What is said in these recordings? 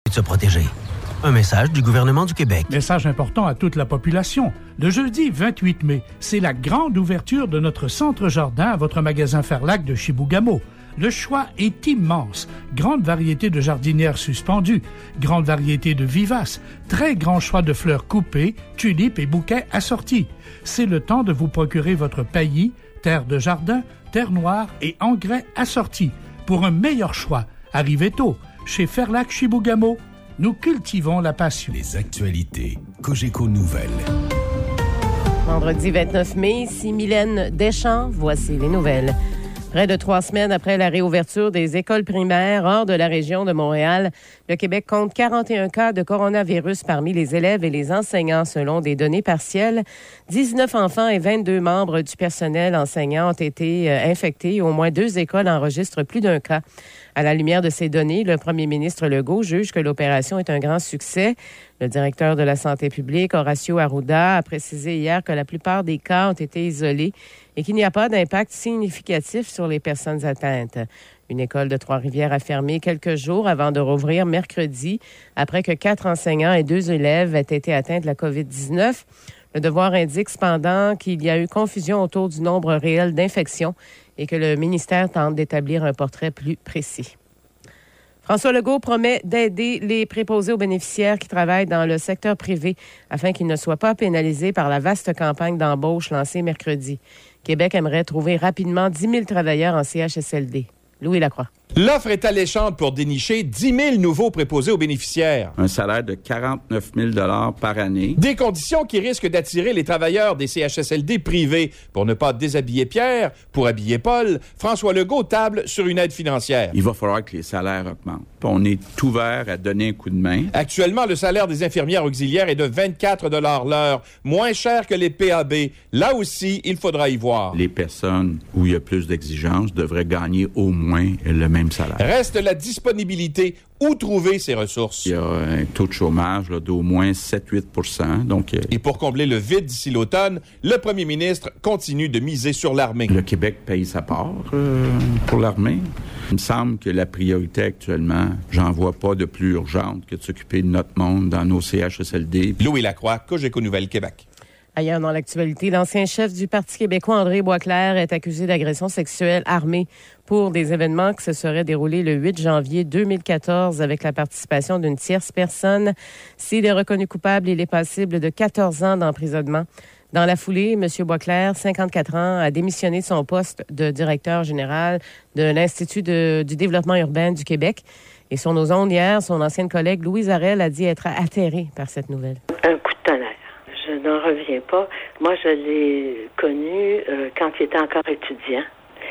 de se protéger. Un message du gouvernement du Québec. Message important à toute la population. Le jeudi 28 mai, c'est la grande ouverture de notre centre-jardin à votre magasin Fairlac de Chibougamau. Le choix est immense. Grande variété de jardinières suspendues, grande variété de vivaces, très grand choix de fleurs coupées, tulipes et bouquets assortis. C'est le temps de vous procurer votre paillis, terre de jardin, terre noire et engrais assortis. Pour un meilleur choix, arrivez tôt. Chez Fairlac Chibougamau, nous cultivons la passion. Les actualités Cogeco Nouvelles. Vendredi 29 mai, ici Mylène Deschamps, voici les nouvelles. Près de 3 semaines après la réouverture des écoles primaires hors de la région de Montréal, le Québec compte 41 cas de coronavirus parmi les élèves et les enseignants selon des données partielles. 19 enfants et 22 membres du personnel enseignant ont été infectés. Au moins 2 écoles enregistrent plus d'un cas. À la lumière de ces données, le premier ministre Legault juge que l'opération est un grand succès. Le directeur de la santé publique, Horacio Arruda, a précisé hier que la plupart des cas ont été isolés et qu'il n'y a pas d'impact significatif sur les personnes atteintes. Une école de Trois-Rivières a fermé quelques jours avant de rouvrir mercredi, après que 4 enseignants et 2 élèves aient été atteints de la COVID-19. Le Devoir indique cependant qu'il y a eu confusion autour du nombre réel d'infections et que le ministère tente d'établir un portrait plus précis. François Legault promet d'aider les préposés aux bénéficiaires qui travaillent dans le secteur privé afin qu'ils ne soient pas pénalisés par la vaste campagne d'embauche lancée mercredi. Québec aimerait trouver rapidement 10 000 travailleurs en CHSLD. Louis Lacroix. L'offre est alléchante pour dénicher 10 000 nouveaux préposés aux bénéficiaires. Un salaire de 49 000 $ par année. Des conditions qui risquent d'attirer les travailleurs des CHSLD privés. Pour ne pas déshabiller Pierre, pour habiller Paul, François Legault table sur une aide financière. Il va falloir que les salaires augmentent. On est ouvert à donner un coup de main. Actuellement, le salaire des infirmières auxiliaires est de 24 $ l'heure, moins cher que les PAB. Là aussi, il faudra y voir. Les personnes où il y a plus d'exigences devraient gagner au moins le même salaire. Reste la disponibilité. Où trouver ces ressources? Il y a un taux de chômage là, d'au moins 7-8 %. Donc, Et pour combler le vide d'ici l'automne, le premier ministre continue de miser sur l'armée. Le Québec paye sa part pour l'armée. Il me semble que la priorité actuellement, j'en vois pas de plus urgente que de s'occuper de notre monde dans nos CHSLD. Louis Lacroix, Cogeco Nouvelles, Québec. Ailleurs dans l'actualité, l'ancien chef du Parti québécois, André Boisclair, est accusé d'agression sexuelle armée pour des événements qui se seraient déroulés le 8 janvier 2014 avec la participation d'une tierce personne. S'il est reconnu coupable, il est passible de 14 ans d'emprisonnement. Dans la foulée, M. Boisclair, 54 ans, a démissionné de son poste de directeur général de l'Institut du développement urbain du Québec. Et sur nos ondes hier, son ancienne collègue Louise Arel a dit être atterrée par cette nouvelle. Un coup de tonnerre. Je n'en reviens pas. Moi, je l'ai connu quand il était encore étudiant.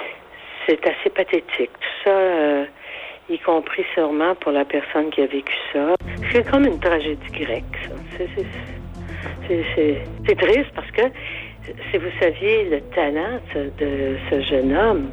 C'est assez pathétique. Tout ça, y compris sûrement pour la personne qui a vécu ça. C'est comme une tragédie grecque, ça. C'est triste parce que, si vous saviez le talent de ce jeune homme.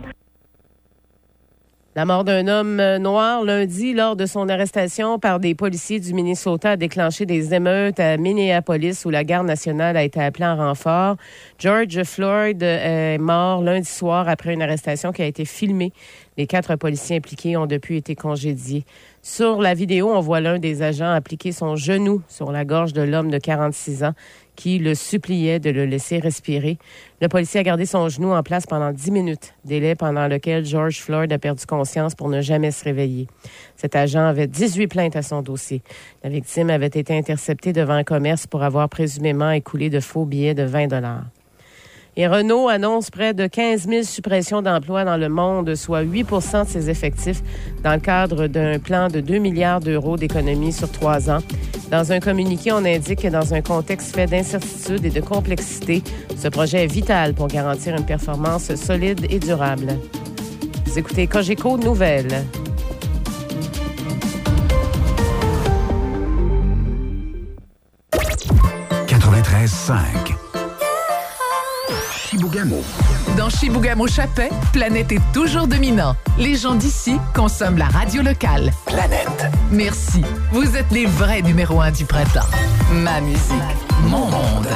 La mort d'un homme noir lundi lors de son arrestation par des policiers du Minnesota a déclenché des émeutes à Minneapolis où la garde nationale a été appelée en renfort. George Floyd est mort lundi soir après une arrestation qui a été filmée. Les 4 policiers impliqués ont depuis été congédiés. Sur la vidéo, on voit l'un des agents appliquer son genou sur la gorge de l'homme de 46 ans qui le suppliait de le laisser respirer. Le policier a gardé son genou en place pendant 10 minutes, délai pendant lequel George Floyd a perdu conscience pour ne jamais se réveiller. Cet agent avait 18 plaintes à son dossier. La victime avait été interceptée devant un commerce pour avoir présumément écoulé de faux billets de 20 $. Et Renault annonce près de 15 000 suppressions d'emplois dans le monde, soit 8 % de ses effectifs, dans le cadre d'un plan de 2 milliards d'euros d'économies sur 3 ans. Dans un communiqué, on indique que dans un contexte fait d'incertitude et de complexité, ce projet est vital pour garantir une performance solide et durable. Vous écoutez Cogeco Nouvelles. Chibougamau. Dans Chibougamau-Chapais, Planète est toujours dominant. Les gens d'ici consomment la radio locale. Planète. Merci. Vous êtes les vrais numéros 1 du printemps. Ma musique, mon monde.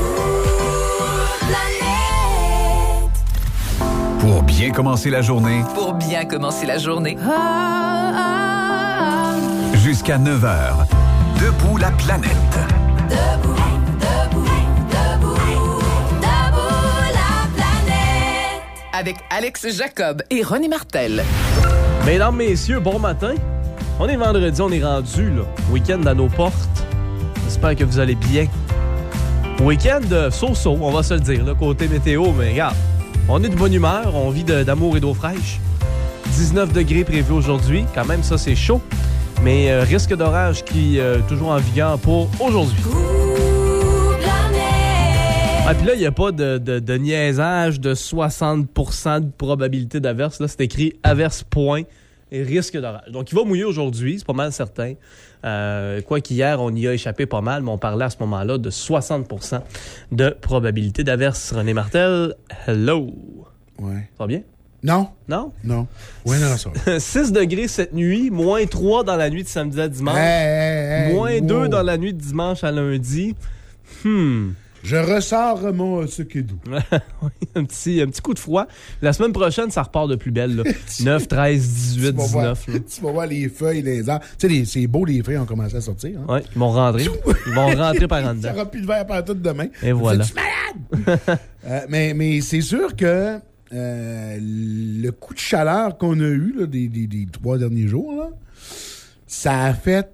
Pour bien commencer la journée. Jusqu'à 9h. Debout la planète. Debout, debout, debout, debout la planète. Avec Alex Jacob et René Martel. Mesdames, messieurs, bon matin. On est vendredi, on est rendu, là. Week-end à nos portes. J'espère que vous allez bien. Week-end so-so, on va se le dire, là, côté météo, mais regarde, on est de bonne humeur, on vit d'amour et d'eau fraîche. 19 degrés prévus aujourd'hui, quand même ça c'est chaud, mais risque d'orage qui est toujours en vigueur pour aujourd'hui. Ah, puis là, il n'y a pas de niaisage de 60% de probabilité d'averse. Là, c'est écrit averse point et risque d'orage. Donc, il va mouiller aujourd'hui, c'est pas mal certain. Quoi qu'hier, on y a échappé pas mal, mais on parlait à ce moment-là de 60% de probabilité d'averse. René Martel, hello! Ouais. Ça va bien? Non. Non? Non. Oui, non, ça va. 6 degrés cette nuit, moins 3 dans la nuit de samedi à dimanche, moins 2 dans la nuit de dimanche à lundi. Je ressors mon sequedou. Oui, un petit coup de froid. La semaine prochaine, ça repart de plus belle. Là. 9, 13, 18, 19. Tu vas voir les feuilles, les arbres. Tu sais, c'est beau, les feuilles ont commencé à sortir. Hein? Oui, ils vont rentrer. Ils vont rentrer par en dedans. Ça n'aura plus de verre par tout demain. Et voilà. C'est malade! Mais c'est sûr que le coup de chaleur qu'on a eu là, des 3 derniers jours, là, ça a fait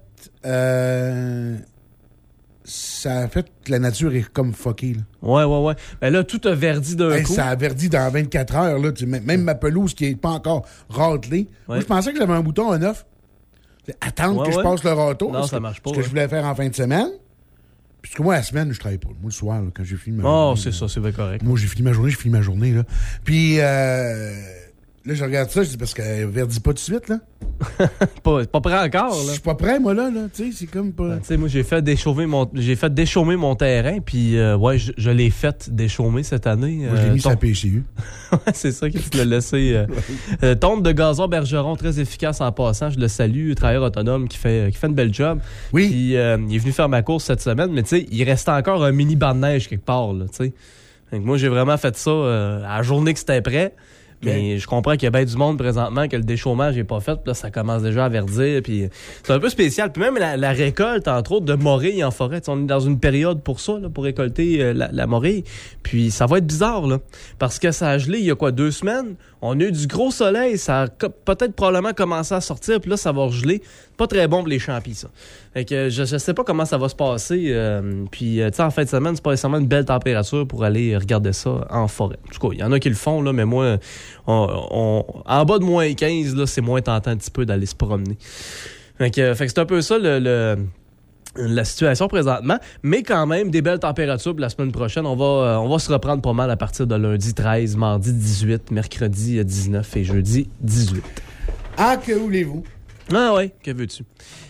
que la nature est comme fuckée. Là. Ouais. Ben là, tout a verdi d'un coup. Ça a verdi dans 24 heures. Là, même ma pelouse qui n'est pas encore râtelée. Moi, je pensais que j'avais un bouton à 9. Attendre que je passe le râteau. Non, ça marche pas. Ce que je voulais faire en fin de semaine. Puisque moi, la semaine, je travaille pas. Moi, le soir, là, quand j'ai fini ma journée. C'est ça, c'est bien correct. Moi, j'ai fini ma journée. Là. Puis, là, je regarde ça, je dis parce qu'elle verdit pas tout de suite, là. pas prêt encore, là. Je suis pas prêt, moi, là. Tu sais, c'est comme pas... Tu sais, moi, j'ai fait déchaumer mon terrain, puis je l'ai fait déchaumer cette année. Moi, je l'ai mis sur la PCU. C'est ça que tu l'as laissé. Tonte de gazon Bergeron, très efficace en passant. Je le salue, travailleur autonome qui fait une belle job. Oui. Puis, il est venu faire ma course cette semaine, mais tu sais, il restait encore un mini banc de neige quelque part, là, tu sais. Donc, moi, j'ai vraiment fait ça à la journée que c'était prêt. Mais je comprends qu'il y a bien du monde présentement que le déchaummage n'est pas fait. Puis là, ça commence déjà à verdir. Puis c'est un peu spécial. Puis même la récolte, entre autres, de morilles en forêt. T'sais, on est dans une période pour ça, là, pour récolter la morille. Puis ça va être bizarre, là. Parce que ça a gelé il y a 2 semaines. On a eu du gros soleil. Ça a peut-être probablement commencé à sortir. Puis là, ça va regeler. Pas très bon pour les champis, ça. Fait que je sais pas comment ça va se passer. Puis, tu sais, en fin de semaine, c'est pas nécessairement une belle température pour aller regarder ça en forêt. En tout cas, il y en a qui le font, là, mais moi, en bas de moins 15, là, c'est moins tentant un petit peu d'aller se promener. Fait que c'est un peu ça la situation présentement, mais quand même des belles températures pour la semaine prochaine. On va se reprendre pas mal à partir de lundi 13, mardi 18, mercredi 19 et jeudi 18. Ah, que voulez-vous? Ah ouais, que veux-tu?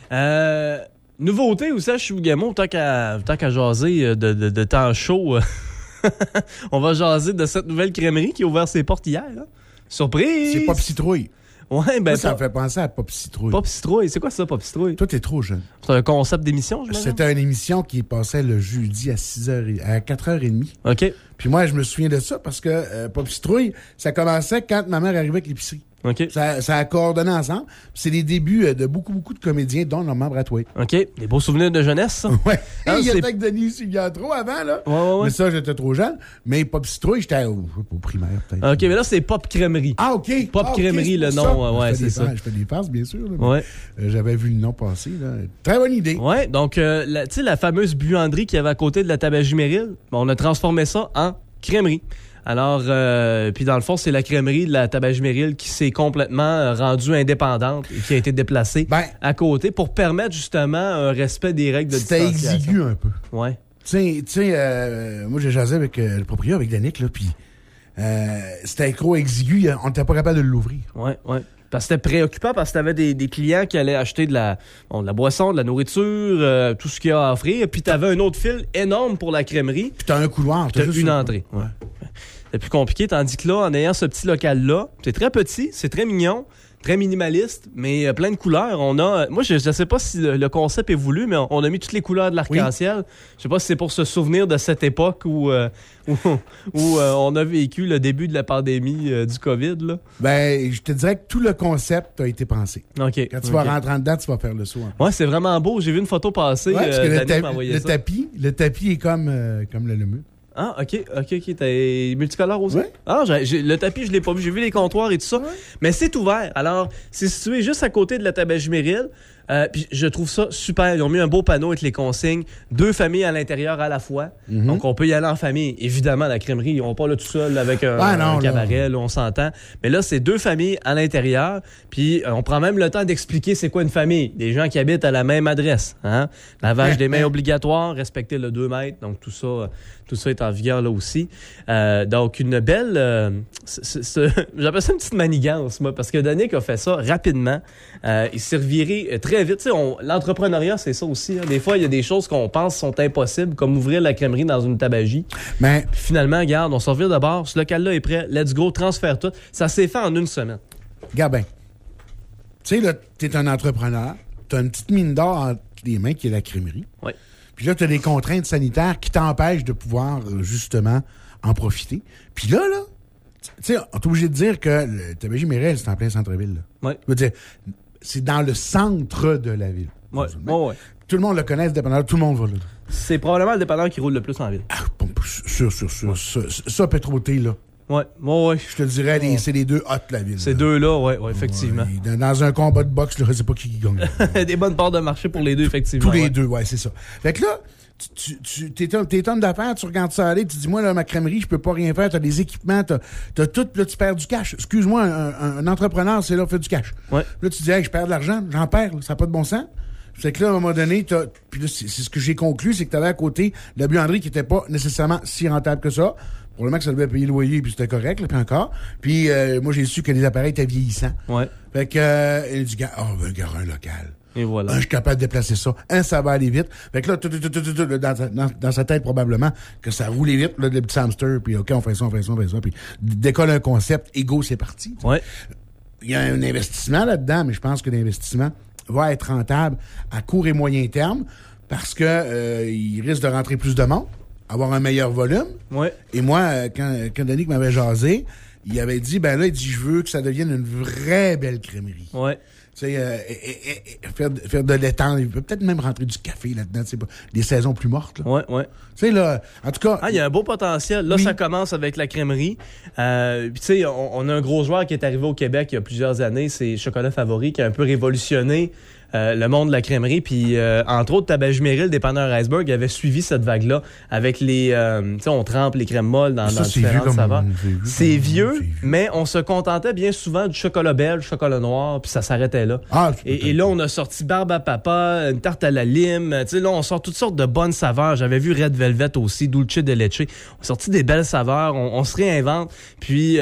Nouveauté aussi à Chibougamau, tant qu'à jaser de temps chaud, on va jaser de cette nouvelle crèmerie qui a ouvert ses portes hier. Hein? Surprise! C'est Pop Citrouille. Ouais, ben ça me fait penser à Pop Citrouille. Pop Citrouille, c'est quoi ça, Pop Citrouille? Toi, t'es trop jeune. C'est un concept d'émission, je me C'était une émission qui passait le jeudi à 4h30. OK. Puis moi, je me souviens de ça parce que Pop Citrouille, ça commençait quand ma mère arrivait avec l'épicerie. OK. Ça a coordonné ensemble. C'est les débuts de beaucoup de comédiens, dont Normand Brathwaite. OK. Des beaux souvenirs de jeunesse, ça. Ouais. Il y a peut-être Denis Sylviatro avant, là. Ouais. Mais ça, j'étais trop jeune. Mais Pop Citrouille, j'étais au primaire, peut-être. OK, mais là, c'est Pop Crèmerie. Ah, OK. Pop Crèmerie, le nom. Ouais, c'est ça. Je fais des farces, bien sûr. Là, ouais. J'avais vu le nom passer, là. Très bonne idée. Ouais. Donc, tu sais, la fameuse buanderie qu'il y avait à côté de la Tabagie Merrill, on a transformé ça en crèmerie. Alors, puis dans le fond, c'est la crèmerie de la Tabagie Merrill qui s'est complètement rendue indépendante et qui a été déplacée à côté pour permettre justement un respect des règles de distanciation. C'était exigu un peu. Ouais. Tu sais, moi j'ai jasé avec le propriétaire, avec Danick, là, puis c'était trop exigu, on n'était pas capable de l'ouvrir. Ouais. Parce que c'était préoccupant parce que t'avais des clients qui allaient acheter de la boisson, de la nourriture, tout ce qu'il y a à offrir. Puis t'avais un autre fil énorme pour la crèmerie. Puis t'as un couloir. Puis t'as une entrée. Ouais. C'est plus compliqué, tandis que là, en ayant ce petit local-là, c'est très petit, c'est très mignon. très minimaliste, mais plein de couleurs. Moi, je ne sais pas si le concept est voulu, mais on a mis toutes les couleurs de l'arc-en-ciel. Oui. Je sais pas si c'est pour se souvenir de cette époque où on a vécu le début de la pandémie du COVID. Là. Ben, je te dirais que tout le concept a été pensé. OK. Quand tu vas rentrer en dedans, tu vas faire le saut. Ouais, c'est vraiment beau. J'ai vu une photo passer. Ouais, parce que le tapis est comme le mur. Ah, OK. T'es multicolore aussi? Oui. Ah, le tapis, je l'ai pas vu. J'ai vu les comptoirs et tout ça. Ouais. Mais c'est ouvert. Alors, c'est situé juste à côté de la tabagie Méril. Puis je trouve ça super. Ils ont mis un beau panneau avec les consignes. 2 familles à l'intérieur à la fois. Mm-hmm. Donc, on peut y aller en famille. Évidemment, la crèmerie, ils n'ont pas là tout seul avec un cabaret, là, on s'entend. Mais là, c'est 2 familles à l'intérieur. Puis, on prend même le temps d'expliquer c'est quoi une famille. Des gens qui habitent à la même adresse. Hein? Lavage des mains obligatoire, respecter le 2 mètres. Donc, tout ça est en vigueur là aussi. Donc, une belle... j'appelle ça une petite manigance, moi, parce que Danick a fait ça rapidement. Il s'est reviré très vite. L'entrepreneuriat, c'est ça aussi. Hein. Des fois, il y a des choses qu'on pense sont impossibles, comme ouvrir la crèmerie dans une tabagie. Mais puis finalement, regarde, on se revire de bord. Ce local-là est prêt. Let's go, transfère tout. Ça s'est fait en 1 semaine. Regarde bien. Tu sais, là, t'es un entrepreneur. T'as une petite mine d'or entre les mains qui est la crèmerie. Oui. Puis là, t'as des contraintes sanitaires qui t'empêchent de pouvoir, justement, en profiter. Puis là, tu sais, on est obligé de dire que le tabagie Méril, c'est en plein centre-ville. Oui. Je veux dire, c'est dans le centre de la ville. Oui. Tout le monde le connaît, ce dépanneur. Tout le monde va là. C'est probablement le dépanneur qui roule le plus en ville. Ah, sûr. Ça, Pétroté, là. Ouais. Je te dirais, c'est les 2 hot de la ville. Ces 2-là, ouais, effectivement. Ouais. Dans un combat de boxe, je ne sais pas qui gagne. Des bonnes parts de marché pour les 2, effectivement. Tous les 2, ouais, c'est ça. Fait que là, t'es homme d'affaires, tu regardes ça aller, tu dis, moi, là, ma crèmerie, je peux pas rien faire, t'as des équipements, t'as tout, là, tu perds du cash. Excuse-moi, un entrepreneur, c'est là, fait du cash. Ouais. Là, tu dis, hey, je perds de l'argent, j'en perds, là, ça n'a pas de bon sens. C'est que là, à un moment donné, puis là, c'est ce que j'ai conclu, c'est que t'avais à côté la buanderie qui était pas nécessairement si rentable que ça. Probablement que ça devait payer le loyer, puis c'était correct, là, puis encore. Puis moi, j'ai su que les appareils étaient vieillissants. Ouais. Fait que, il dit, un local. Et voilà. Je suis capable de déplacer ça. Ça va aller vite. Fait que là, dans sa tête, probablement, que ça roulait vite, là, le petit hamster, puis OK, on fait ça, puis décolle un concept, ego, c'est parti. Ouais. Il y a un investissement là-dedans, mais je pense que l'investissement va être rentable à court et moyen terme parce que il risque de rentrer plus de monde, avoir un meilleur volume. Ouais. Et moi, quand Danick m'avait jasé, il avait dit, il dit, je veux que ça devienne une vraie belle crèmerie. Ouais. Tu sais, faire de l'étang, il peut peut-être même rentrer du café là-dedans, tu sais, des saisons plus mortes. Là. Ouais. Tu sais, là, en tout cas... il y a un beau potentiel. Là, ça commence avec la crèmerie. Puis, tu sais, on a un gros joueur qui est arrivé au Québec il y a plusieurs années, c'est Chocolat Favori, qui a un peu révolutionné le monde de la crèmerie. Puis, entre autres, Tabagie Méril, dépanneur Iceberg, avait suivi cette vague-là avec les... tu sais, on trempe les crèmes molles dans différentes saveurs. C'est vieux, mais on se contentait bien souvent du chocolat belge, chocolat noir, puis ça s'arrêtait là. Et là, on a sorti barbe à papa, une tarte à la lime. Tu sais, là, on sort toutes sortes de bonnes saveurs. J'avais vu Red Velvet aussi, Dulce de Leche. On a sorti des belles saveurs. On se réinvente. Puis,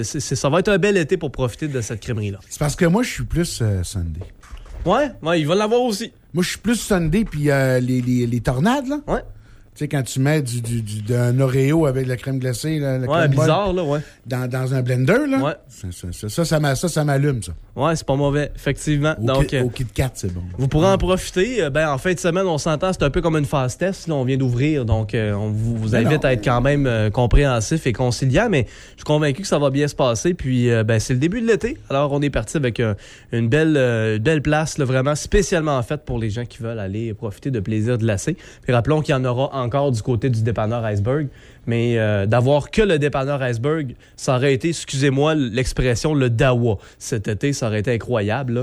ça va être un bel été pour profiter de cette crèmerie-là. C'est parce que moi, je suis plus Sunday. Ouais, il va l'avoir aussi. Moi, je suis plus Sunday, puis les tornades, là. Ouais. Tu sais, quand tu mets d'un Oreo avec la crème glacée, la crème bizarre, là, ouais. Dans un blender, là. Ouais. Ça m'allume, ça. Ouais, c'est pas mauvais, effectivement. Au Kit Kat, c'est bon. Vous pourrez en profiter. En fin de semaine, on s'entend, c'est un peu comme une phase test. Là, on vient d'ouvrir, donc on vous invite à être quand même compréhensif et conciliant, mais je suis convaincu que ça va bien se passer. Puis, c'est le début de l'été. Alors, on est parti avec une belle place, là, vraiment spécialement faite pour les gens qui veulent aller profiter de plaisir glacé. Puis, rappelons qu'il y en aura encore du côté du dépanneur Iceberg. Mais d'avoir que le dépanneur Iceberg, ça aurait été, excusez-moi l'expression, le dawa. Cet été, ça aurait été incroyable.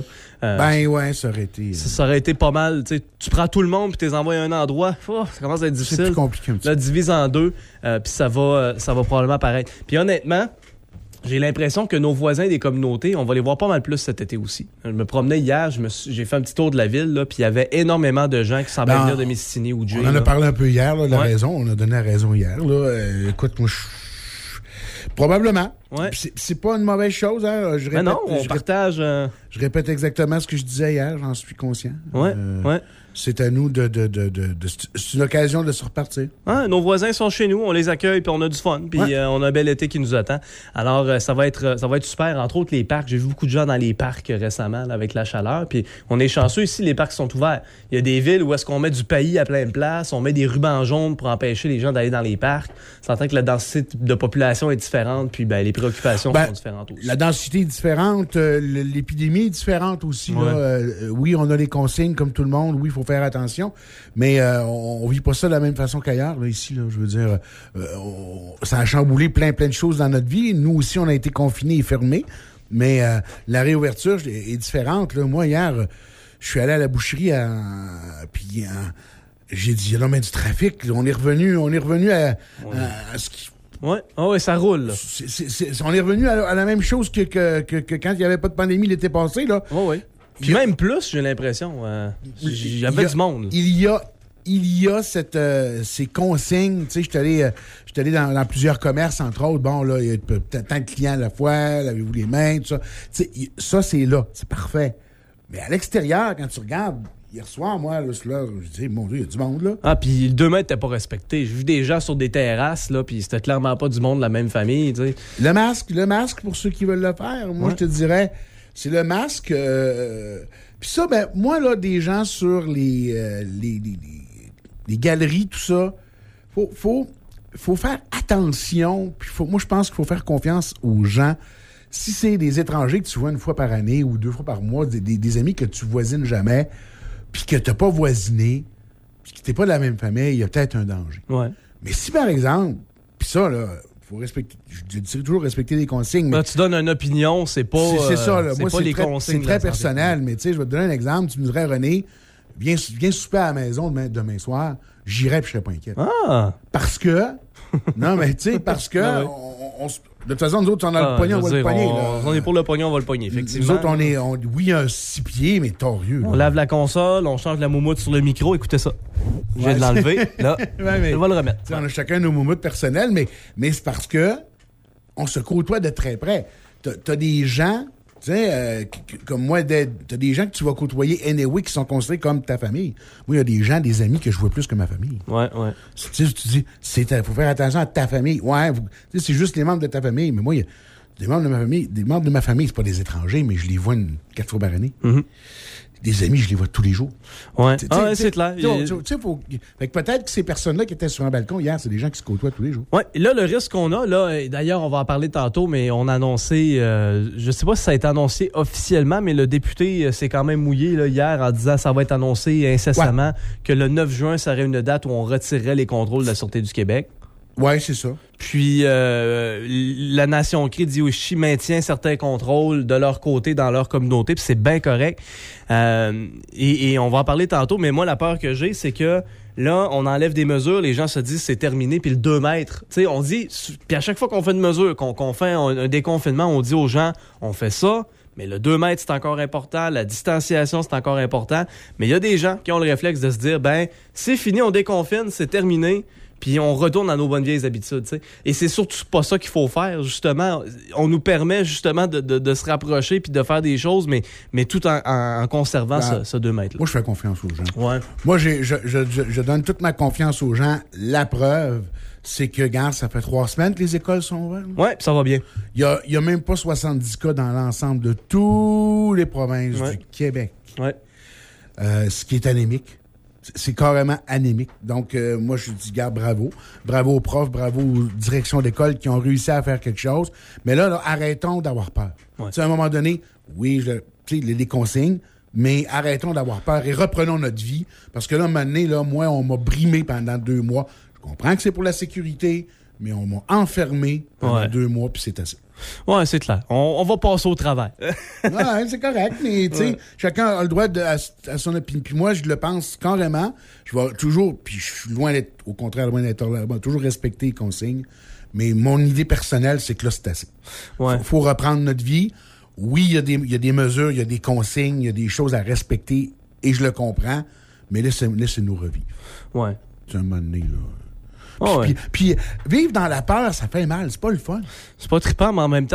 Là. Ça aurait été... Ça aurait été pas mal. Tu prends tout le monde puis tu les envoies à un endroit. Ça commence à être difficile. C'est plus compliqué un petit peu. Là, divise en 2, puis ça va probablement paraître. Puis honnêtement, j'ai l'impression que nos voisins des communautés, on va les voir pas mal plus cet été aussi. Je me promenais hier, j'ai fait un petit tour de la ville, là, puis il y avait énormément de gens qui semblaient venir de Mississini ou de Jay. On en a parlé un peu hier, là, de la raison. On a donné la raison hier. Là. Écoute, moi, probablement. Ouais. C'est pas une mauvaise chose. Hein. On partage... Je répète exactement ce que je disais hier, j'en suis conscient. Ouais. c'est à nous c'est une occasion de se repartir. Hein, nos voisins sont chez nous, on les accueille, puis on a du fun, puis on a un bel été qui nous attend. Alors, ça va être super. Entre autres, les parcs. J'ai vu beaucoup de gens dans les parcs récemment, là, avec la chaleur, puis on est chanceux ici, les parcs sont ouverts. Il y a des villes où est-ce qu'on met du paillis à plein de places, on met des rubans jaunes pour empêcher les gens d'aller dans les parcs. C'est en tant que la densité de population est différente, puis les préoccupations sont différentes aussi. La densité est différente, l'épidémie est différente aussi. Ouais. Là. Oui, on a les consignes comme tout le monde, oui, il faut faire attention, mais on vit pas ça de la même façon qu'ailleurs. Là, ici, là, je veux dire, ça a chamboulé plein de choses dans notre vie. Nous aussi, on a été confinés et fermés, mais la réouverture est différente. Là. Moi, hier, je suis allé à la boucherie, puis j'ai dit, non, mais du trafic, là, on est revenu à ce qui... Oui, ça roule. Là. On est revenu à la même chose que quand il n'y avait pas de pandémie l'été passé. Là. Oui. Puis même plus, j'ai l'impression. Il y avait du monde. Il y a ces consignes. Tu sais, je suis allé dans plusieurs commerces, entre autres. Bon, là, il y a tant de clients à la fois, lavez-vous les mains, tout ça. Tu sais, ça, c'est là. C'est parfait. Mais à l'extérieur, quand tu regardes, hier soir, moi, là, je dis, mon Dieu, il y a du monde, là. Ah, puis le 2 mètres n'était pas respecté. J'ai vu des gens sur des terrasses, là, puis c'était clairement pas du monde de la même famille, tu sais. Le masque, pour ceux qui veulent le faire, moi, je te dirais, c'est le masque. Puis ça, moi, là, des gens sur les galeries, tout ça, faut faire attention. Puis moi, je pense qu'il faut faire confiance aux gens. Si c'est des étrangers que tu vois une fois par année ou 2 fois par mois, des amis que tu voisines jamais, puis que t'as pas voisiné, puis que t'es pas de la même famille, il y a peut-être un danger. Ouais. Mais si, par exemple, puis ça, là, faut respecter, je dis toujours respecter les consignes. Mais tu donnes une opinion, c'est pas... C'est ça, là. Moi, c'est pas c'est très personnel, mais tu sais, je vais te donner un exemple. Tu me dirais, René, viens souper à la maison demain soir, j'irai puis je serais pas inquiète. Ah! Parce que... non, mais tu sais, parce que... de toute façon, nous autres, on a le pognon, on va le pogner. On est pour le pognon, on va le pogner, effectivement. Nous autres, oui, un 6 pieds, mais torieux. On lave la console, on change la moumoute sur le micro. Écoutez ça. Je viens de l'enlever. Là, on va le remettre. On a chacun nos moumoutes personnelles, mais c'est parce que on se côtoie de très près. T'as des gens... Tu sais, comme moi, t'as des gens que tu vas côtoyer anyway qui sont considérés comme ta famille. Moi, il y a des gens, des amis que je vois plus que ma famille. Ouais. Tu sais, tu dis, faut faire attention à ta famille. Ouais, c'est juste les membres de ta famille. Mais moi, il y a des membres de ma famille, c'est pas des étrangers, mais je les vois 4 fois par année. Mm-hmm. Des amis, je les vois tous les jours. Ouais, c'est clair. Fait que peut-être que ces personnes-là qui étaient sur un balcon hier, c'est des gens qui se côtoient tous les jours. Ouais, là, le risque qu'on a, là, d'ailleurs, on va en parler tantôt, mais on a annoncé, je sais pas si ça a été annoncé officiellement, mais le député s'est quand même mouillé là, hier en disant que ça va être annoncé incessamment que le 9 juin serait une date où on retirerait les contrôles de la Sûreté du Québec. Oui, c'est ça. Puis, la Nation Cree dit aussi maintient certains contrôles de leur côté dans leur communauté, puis c'est bien correct. Et on va en parler tantôt, mais moi, la peur que j'ai, c'est que là, on enlève des mesures, les gens se disent c'est terminé, puis le 2 mètres. Tu sais, on dit, puis à chaque fois qu'on fait une mesure, qu'on fait un déconfinement, on dit aux gens, on fait ça, mais le 2 mètres, c'est encore important, la distanciation, c'est encore important. Mais il y a des gens qui ont le réflexe de se dire, c'est fini, on déconfine, c'est terminé. Puis on retourne à nos bonnes vieilles habitudes, tu sais. Et c'est surtout pas ça qu'il faut faire, justement. On nous permet, justement, de se rapprocher puis de faire des choses, mais tout en conservant ce 2 mètres-là. Moi, je fais confiance aux gens. Ouais. Moi, je donne toute ma confiance aux gens. La preuve, c'est que, regarde, ça fait 3 semaines que les écoles sont ouvertes. Ouais, ça va bien. Il y a même pas 70 cas dans l'ensemble de toutes les provinces du Québec. Ouais. Ce qui est anémique. C'est carrément anémique. Donc, moi, je dis, gars, bravo. Bravo aux profs, bravo aux directions d'école qui ont réussi à faire quelque chose. Mais là, arrêtons d'avoir peur. Ouais. Tu sais, à un moment donné, oui, tu sais, les consignes, mais arrêtons d'avoir peur et reprenons notre vie. Parce que là, maintenant, moi, on m'a brimé pendant 2 mois. Je comprends que c'est pour la sécurité, mais on m'a enfermé pendant 2 mois, puis c'est assez. Ouais, c'est clair. On va passer au travail. Ouais, c'est correct, mais tu sais, chacun a le droit à son opinion. Puis moi, je le pense carrément. Je vais toujours, puis je suis loin d'être, au contraire, loin d'être, toujours respecter les consignes. Mais mon idée personnelle, c'est que là, c'est assez. Ouais. Faut reprendre notre vie. Oui, il y a des mesures, il y a des consignes, il y a des choses à respecter, et je le comprends, mais laissez-nous revivre. Ouais. C'est un moment donné, là. Oh, puis vivre dans la peur, ça fait mal. C'est pas le fun. C'est pas trippant, mais en même temps,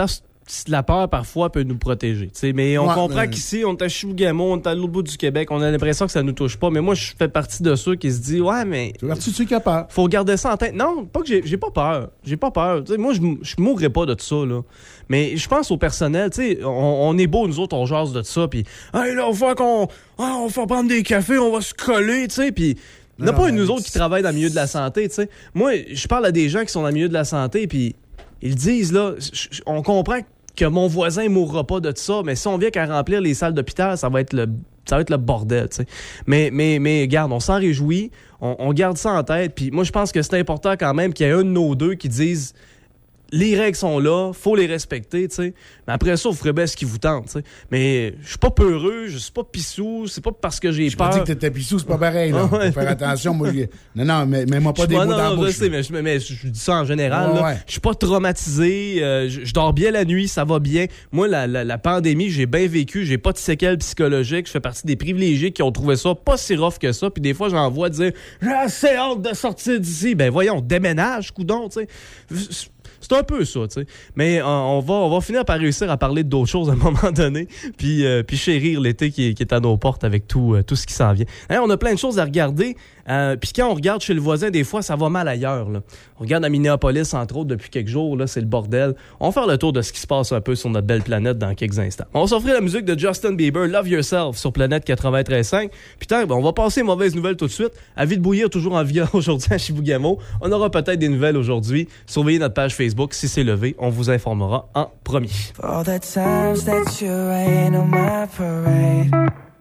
la peur, parfois, peut nous protéger. T'sais. Mais on comprend qu'ici, on est à Chibougamau, on est à l'autre bout du Québec, on a l'impression que ça nous touche pas. Mais moi, je fais partie de ceux qui se disent, ouais, mais... Tu es tu capable. Faut garder ça en tête. Non, pas que j'ai pas peur. J'ai pas peur. T'sais, moi, je mourrais pas de ça, là. Mais je pense au personnel, tu sais, on est beau, nous autres, on jase de ça, puis hey, là, on va prendre des cafés, on va se coller, tu sais, puis il n'y en a pas nous autres qui travaillent dans le milieu de la santé, tu sais. Moi, je parle à des gens qui sont dans le milieu de la santé, puis ils disent, là, on comprend que mon voisin ne mourra pas de ça, mais si on vient qu'à remplir les salles d'hôpital, ça va être le bordel, tu sais. Mais regarde, on s'en réjouit, on garde ça en tête, puis moi, je pense que c'est important quand même qu'il y ait un de nos deux qui dise... Les règles sont là, faut les respecter, tu sais. Mais après ça, vous ferez bien ce qui vous tente, tu sais. Mais je suis pas peureux, je suis pas pissou, c'est pas parce que j'ai peur. Je me dis que t'étais pissou, c'est pas pareil, là. Faut faire attention, moi, Non, mais moi pas des mots dans la bouche. Je sais, mais je dis ça en général, là. Je suis pas traumatisé, je dors bien la nuit, ça va bien. Moi, la pandémie, j'ai bien vécu, j'ai pas de séquelles psychologiques, je fais partie des privilégiés qui ont trouvé ça pas si rough que ça, puis des fois, j'en vois dire « J'ai assez hâte de sortir d'ici ». Ben voyons, déménage, coudon, tu sais. C'est un peu ça, tu sais. Mais on va finir par réussir à parler d'autres choses à un moment donné, puis chérir l'été qui est à nos portes avec tout ce qui s'en vient. Hein, on a plein de choses à regarder, puis quand on regarde chez le voisin, des fois, ça va mal ailleurs, là. On regarde à Minneapolis, entre autres, depuis quelques jours, là, c'est le bordel. On va faire le tour de ce qui se passe un peu sur notre belle planète dans quelques instants. On va s'offrir la musique de Justin Bieber, Love Yourself, sur Planète 93.5. Putain, on va passer aux mauvaises nouvelles tout de suite. Avis de bouillir, toujours en vie aujourd'hui à Chibougamau. On aura peut-être des nouvelles aujourd'hui. Surveillez notre page Facebook. Si c'est levé, on vous informera en premier. For all the times that you rain on my parade,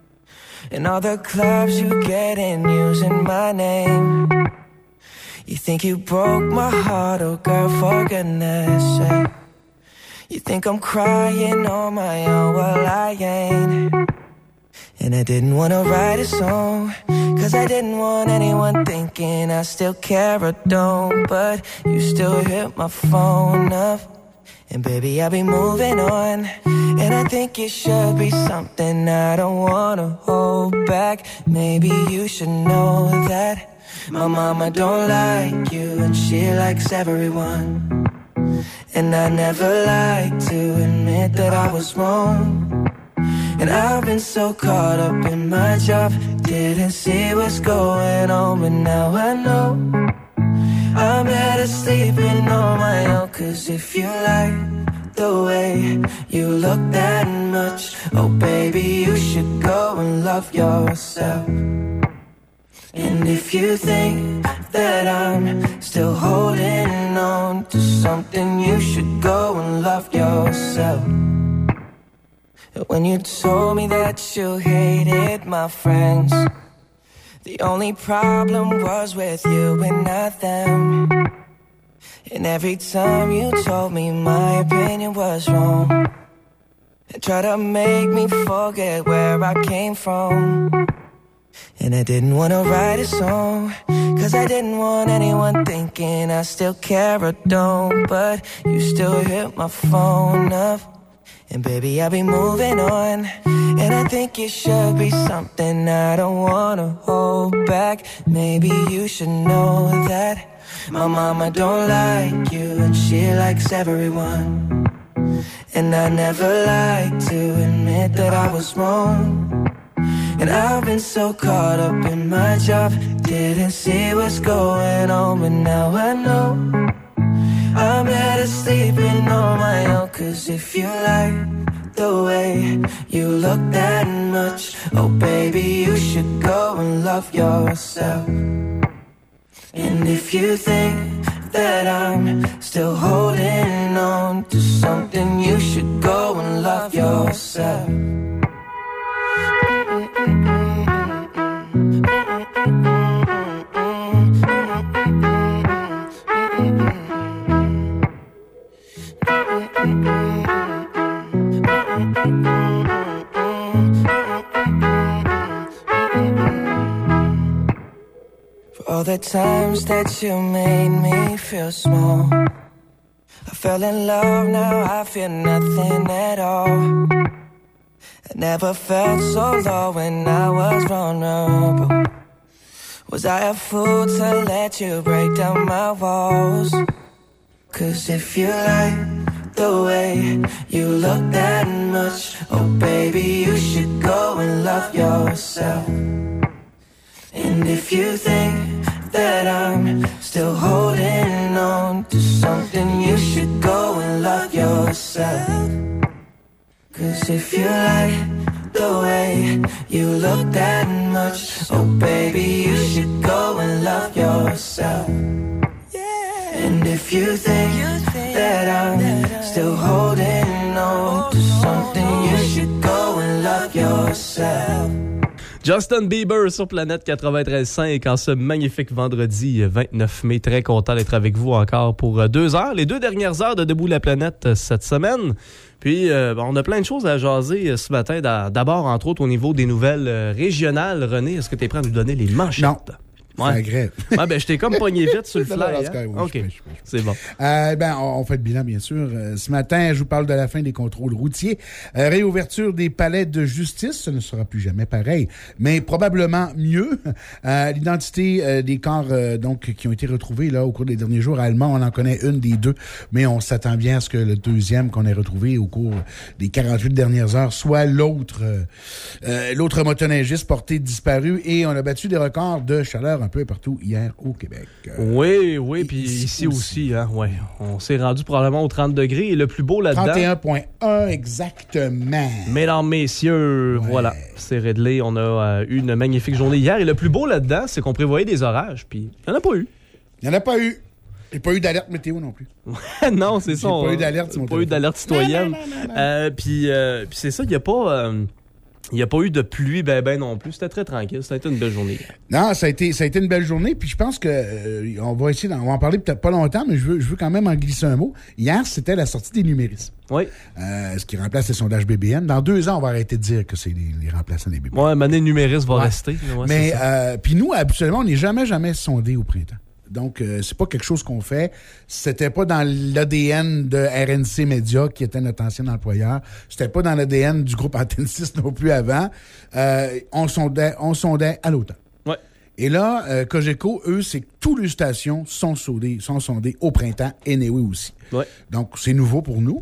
and all the clubs you get in using my name. You think you broke my heart, oh girl, for goodness sake. You think I'm crying on my own, well I ain't. And I didn't wanna write a song, cause I didn't want anyone thinking I still care or don't. But you still hit my phone up, and baby I'll be moving on. And I think it should be something I don't wanna hold back. Maybe you should know that my mama don't like you, and she likes everyone. And I never like to admit that I was wrong. And I've been so caught up in my job, didn't see what's going on, but now I know I'm better sleeping on my own. Cause if you like the way you look that much, oh baby, you should go and love yourself. And if you think that I'm still holding on to something, you should go and love yourself. When you told me that you hated my friends, the only problem was with you and not them. And every time you told me my opinion was wrong, and tried to make me forget where I came from. And I didn't want to write a song, cause I didn't want anyone thinking I still care or don't. But you still hit my phone up, and baby I'll be moving on. And I think it should be something I don't want to hold back. Maybe you should know that my mama don't like you, and she likes everyone. And I never like to admit that I was wrong. And I've been so caught up in my job, didn't see what's going on, but now I know I'm better sleeping on my own. Cause if you like the way you look that much, oh baby, you should go and love yourself. And if you think that I'm still holding on to something, you should go and love yourself. For all the times that you made me feel small, I fell in love, now I feel nothing at all. I never felt so low when I was vulnerable. Was I a fool to let you break down my walls? Cause if you like the way you look that much. Oh baby, you should go and love yourself. And if you think that I'm still holding on to something, you should go and love yourself. 'Cause if you like the way you look that much, oh baby, you should go and love yourself. And if you think that I'm still holding on to something, you should go and love yourself. Justin Bieber sur Planète 93.5 en ce magnifique vendredi 29 mai. Très content d'être avec vous encore pour 2 heures. Les 2 dernières heures de Debout la Planète cette semaine. Puis, on a plein de choses à jaser ce matin. D'abord, entre autres, au niveau des nouvelles régionales. René, est-ce que tu es prêt à nous donner les manchettes? Non. Ouais. C'est grève. Ouais, ben, je t'ai comme pogné vite sur le fly. Hein? Oui, OK, c'est bon. On fait le bilan, bien sûr. Ce matin, je vous parle de la fin des contrôles routiers. Réouverture des palais de justice, ce ne sera plus jamais pareil, mais probablement mieux. L'identité des corps donc qui ont été retrouvés là au cours des derniers jours à Allemand, on en connaît une des 2, mais on s'attend bien à ce que le deuxième qu'on ait retrouvé au cours des 48 dernières heures soit l'autre motoneigiste porté disparu, et on a battu des records de chaleur un peu partout hier au Québec. Oui, puis ici aussi, hein, ouais. On s'est rendu probablement aux 30 degrés, et le plus beau là-dedans... 31,1 exactement. Mesdames, messieurs, voilà, c'est réglé. On a eu une magnifique journée hier, et le plus beau là-dedans, c'est qu'on prévoyait des orages, puis il n'y en a pas eu. Il n'y en a pas eu. Il n'y a pas eu d'alerte météo non plus. Non, c'est ça. Pas eu d'alerte, pas eu d'alerte citoyenne. Puis c'est ça, il n'y a pas... Il n'y a pas eu de pluie ben non plus. C'était très tranquille. Ça a été une belle journée. Non, ça a été une belle journée. Puis je pense que on va essayer on va en parler peut-être pas longtemps, mais je veux quand même en glisser un mot. Hier, c'était la sortie des numéristes. Oui. Ce qui remplace les sondages BBM. Dans 2 ans, on va arrêter de dire que c'est les remplaçants des BBM. Ouais, Mané numériste va rester. Ouais, mais puis nous, habituellement, on n'est jamais sondés au printemps. Donc, c'est pas quelque chose qu'on fait. C'était pas dans l'ADN de RNC Média, qui était notre ancien employeur. C'était pas dans l'ADN du groupe Antenne 6 non plus avant. On sondait à l'automne. Ouais. Et là, Cogeco, eux, c'est que toutes les stations sont sondées au printemps, et Néo aussi. Ouais. Donc, c'est nouveau pour nous.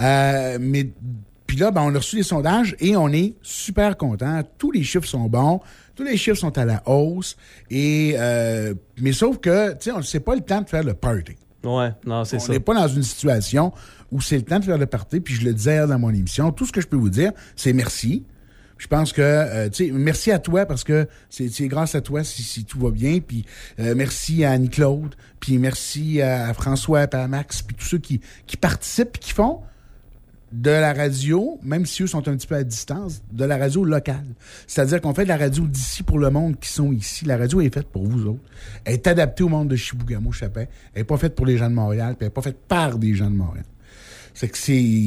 Mais puis là, on a reçu les sondages et on est super contents. Tous les chiffres sont bons. Tous les chiffres sont à la hausse. Et mais sauf que, tu sais, c'est pas le temps de faire le party. Ouais, non, c'est ça. On n'est pas dans une situation où c'est le temps de faire le party. Puis je le disais hier dans mon émission, tout ce que je peux vous dire, c'est merci. Je pense que, tu sais, merci à toi parce que c'est grâce à toi si tout va bien. Puis merci à Annie-Claude. Puis merci à François et à Max. Puis tous ceux qui participent et qui font de la radio, même si eux sont un petit peu à distance, de la radio locale. C'est-à-dire qu'on fait de la radio d'ici pour le monde qui sont ici. La radio est faite pour vous autres. Elle est adaptée au monde de Chibougamau-Chapin. Elle n'est pas faite pour les gens de Montréal, puis elle n'est pas faite par des gens de Montréal. C'est que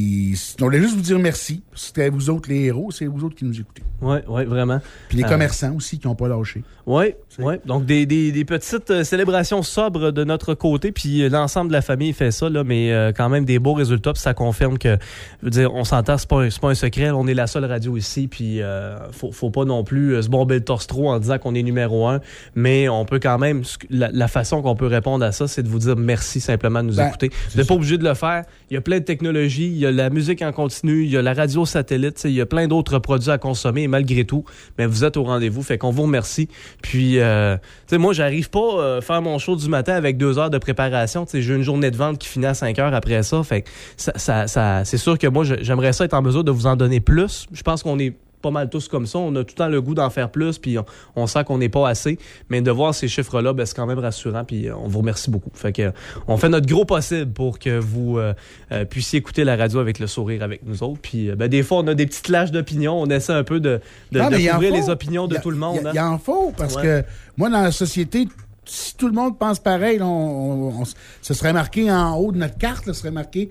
on voulait juste vous dire merci. C'était vous autres les héros, c'est vous autres qui nous écoutez. Oui, vraiment. Puis les commerçants aussi qui n'ont pas lâché. Oui. Donc des petites célébrations sobres de notre côté, puis l'ensemble de la famille fait ça, là, mais quand même des beaux résultats, puis ça confirme que, je veux dire, on s'entend, c'est pas un secret, on est la seule radio ici, puis faut pas non plus se bomber le torse trop en disant qu'on est numéro 1, mais on peut quand même, la façon qu'on peut répondre à ça, c'est de vous dire merci simplement de nous écouter. Vous n'êtes pas obligé de le faire. Il y a plein de technologies, il y a la musique en continu, il y a la radio satellite, il y a plein d'autres produits à consommer, et malgré tout, mais vous êtes au rendez-vous, fait qu'on vous remercie. Puis, moi, j'arrive pas à faire mon show du matin avec 2 heures de préparation. J'ai une journée de vente qui finit à 5 heures après ça. Fait que ça, c'est sûr que moi, j'aimerais ça être en mesure de vous en donner plus. Je pense qu'on est pas mal tous comme ça. On a tout le temps le goût d'en faire plus, puis on sent qu'on n'est pas assez. Mais de voir ces chiffres-là, c'est quand même rassurant, puis on vous remercie beaucoup. Fait que on fait notre gros possible pour que vous puissiez écouter la radio avec le sourire avec nous autres. Puis des fois, on a des petites lâches d'opinion. On essaie un peu de couvrir les opinions de tout le monde. Il y en faut, parce que moi, dans la société, si tout le monde pense pareil, ce serait marqué en haut de notre carte, ça serait marqué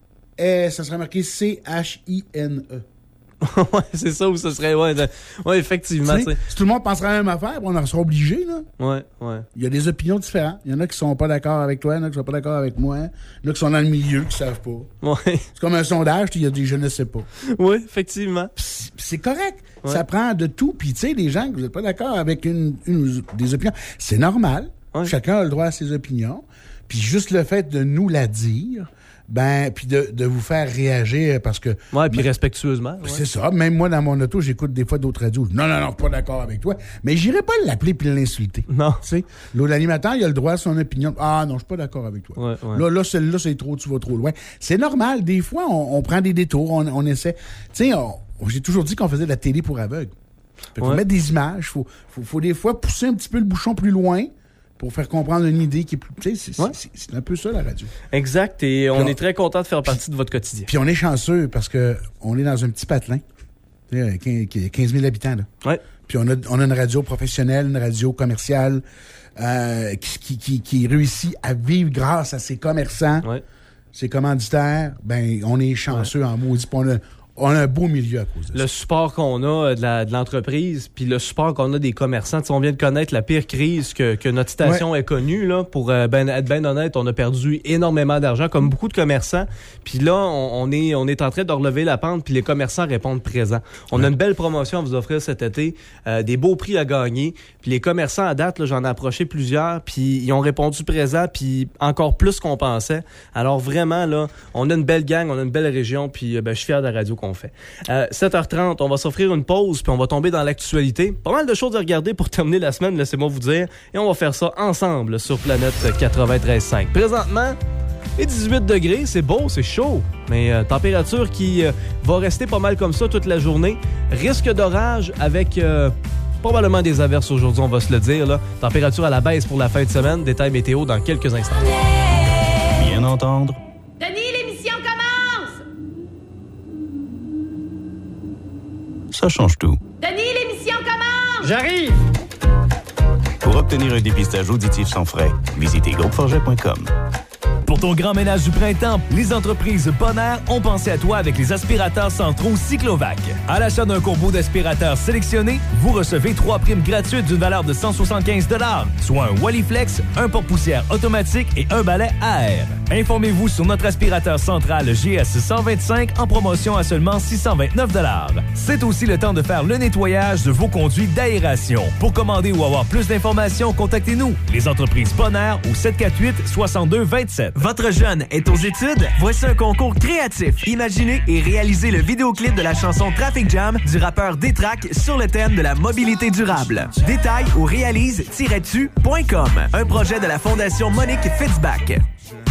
CHINE. Ouais, c'est ça, ou ce serait... Ouais, effectivement. Si tout le monde penserait à la même affaire, on en sera obligé, là. Ouais. Il y a des opinions différentes. Il y en a qui sont pas d'accord avec toi, il y en a qui sont pas d'accord avec moi, il y en a qui sont dans le milieu, qui savent pas. Ouais. C'est comme un sondage, il y a des « je ne sais pas ». Oui, effectivement. C'est correct. Ouais. Ça prend de tout. Puis, tu sais, les gens que vous n'êtes pas d'accord avec des opinions, c'est normal. Ouais. Chacun a le droit à ses opinions. Puis juste le fait de nous la dire, puis de vous faire réagir parce que... Ouais, puis respectueusement. Ouais. C'est ça. Même moi, dans mon auto, j'écoute des fois d'autres radios. Non, je suis pas d'accord avec toi. Mais j'irai pas l'appeler puis l'insulter. Non. Tu sais, l'animateur, il a le droit à son opinion. Ah non, je suis pas d'accord avec toi. Ouais. Là, celle-là, c'est trop, tu vas trop loin. C'est normal. Des fois, on prend des détours, on essaie. Tu sais, j'ai toujours dit qu'on faisait de la télé pour aveugles. Fait qu'on met des images. Faut des fois pousser un petit peu le bouchon plus loin pour faire comprendre une idée qui est plus... Tu sais, c'est un peu ça, la radio. Exact, et on est très content de faire partie de votre quotidien. Puis on est chanceux parce que on est dans un petit patelin. Tu sais, 15 000 habitants, là. Ouais. Puis on a une radio professionnelle, une radio commerciale qui réussit à vivre grâce à ses commerçants, ses commanditaires. Ben, on est chanceux en maudit. Puis on a un beau milieu à cause de ça. Le support qu'on a de l'entreprise, puis le support qu'on a des commerçants. T'sais, on vient de connaître la pire crise que notre station ait connue. Là. Pour être bien honnête, on a perdu énormément d'argent, comme beaucoup de commerçants. Puis là, on est en train de relever la pente, puis les commerçants répondent présent. On a une belle promotion à vous offrir cet été, des beaux prix à gagner. Puis les commerçants, à date, là, j'en ai approché plusieurs, puis ils ont répondu présent, puis encore plus qu'on pensait. Alors vraiment, là, on a une belle gang, on a une belle région, puis je suis fier de la radio qu'on fait. 7h30, on va s'offrir une pause, puis on va tomber dans l'actualité. Pas mal de choses à regarder pour terminer la semaine, laissez-moi vous dire. Et on va faire ça ensemble sur Planète 93.5. Présentement, et 18 degrés, c'est beau, c'est chaud. Mais température qui va rester pas mal comme ça toute la journée. Risque d'orage avec... probablement des averses aujourd'hui, on va se le dire. Là. Température à la baisse pour la fin de semaine. Détail météo dans quelques instants. Bien entendre. Denis, l'émission commence! Ça change tout. Denis, l'émission commence! J'arrive! Pour obtenir un dépistage auditif sans frais, visitez groupeforget.com. Pour ton grand ménage du printemps, les entreprises Bonaire ont pensé à toi avec les aspirateurs centraux Cyclovac. À l'achat d'un combo d'aspirateurs sélectionné, vous recevez 3 primes gratuites d'une valeur de 175 $, soit un Wallyflex, un porte-poussière automatique et un balai à air. Informez-vous sur notre aspirateur central GS 125 en promotion à seulement 629 $. C'est aussi le temps de faire le nettoyage de vos conduits d'aération. Pour commander ou avoir plus d'informations, contactez-nous. Les entreprises Bonaire au 748-6227. Votre jeune est aux études? Voici un concours créatif. Imaginez et réalisez le vidéoclip de la chanson Traffic Jam du rappeur D-Track sur le thème de la mobilité durable. Détails au réalise-tu.com. Un projet de la Fondation Monique Fitzbach.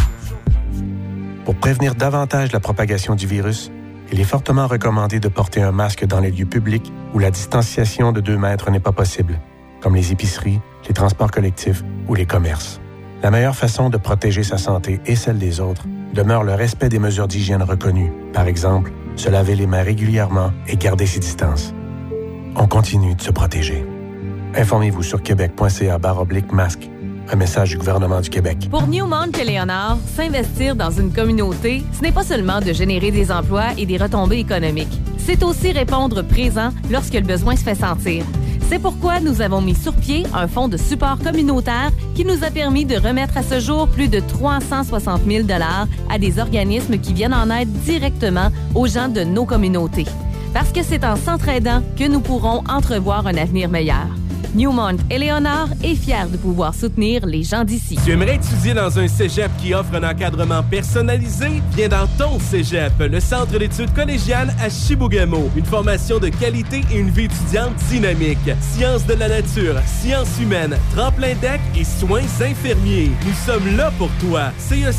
Pour prévenir davantage la propagation du virus, il est fortement recommandé de porter un masque dans les lieux publics où la distanciation de 2 mètres n'est pas possible, comme les épiceries, les transports collectifs ou les commerces. La meilleure façon de protéger sa santé et celle des autres demeure le respect des mesures d'hygiène reconnues. Par exemple, se laver les mains régulièrement et garder ses distances. On continue de se protéger. Informez-vous sur québec.ca/masque. Un message du gouvernement du Québec. Pour Newmont Léonard, s'investir dans une communauté, ce n'est pas seulement de générer des emplois et des retombées économiques. C'est aussi répondre présent lorsque le besoin se fait sentir. C'est pourquoi nous avons mis sur pied un fonds de support communautaire qui nous a permis de remettre à ce jour plus de 360 000 $ à des organismes qui viennent en aide directement aux gens de nos communautés. Parce que c'est en s'entraidant que nous pourrons entrevoir un avenir meilleur. Newmont et Léonard est fier de pouvoir soutenir les gens d'ici. Tu aimerais étudier dans un cégep qui offre un encadrement personnalisé? Viens dans ton cégep, le Centre d'études collégiales à Chibougamau. Une formation de qualité et une vie étudiante dynamique. Sciences de la nature, sciences humaines, tremplin deck et soins infirmiers. Nous sommes là pour toi.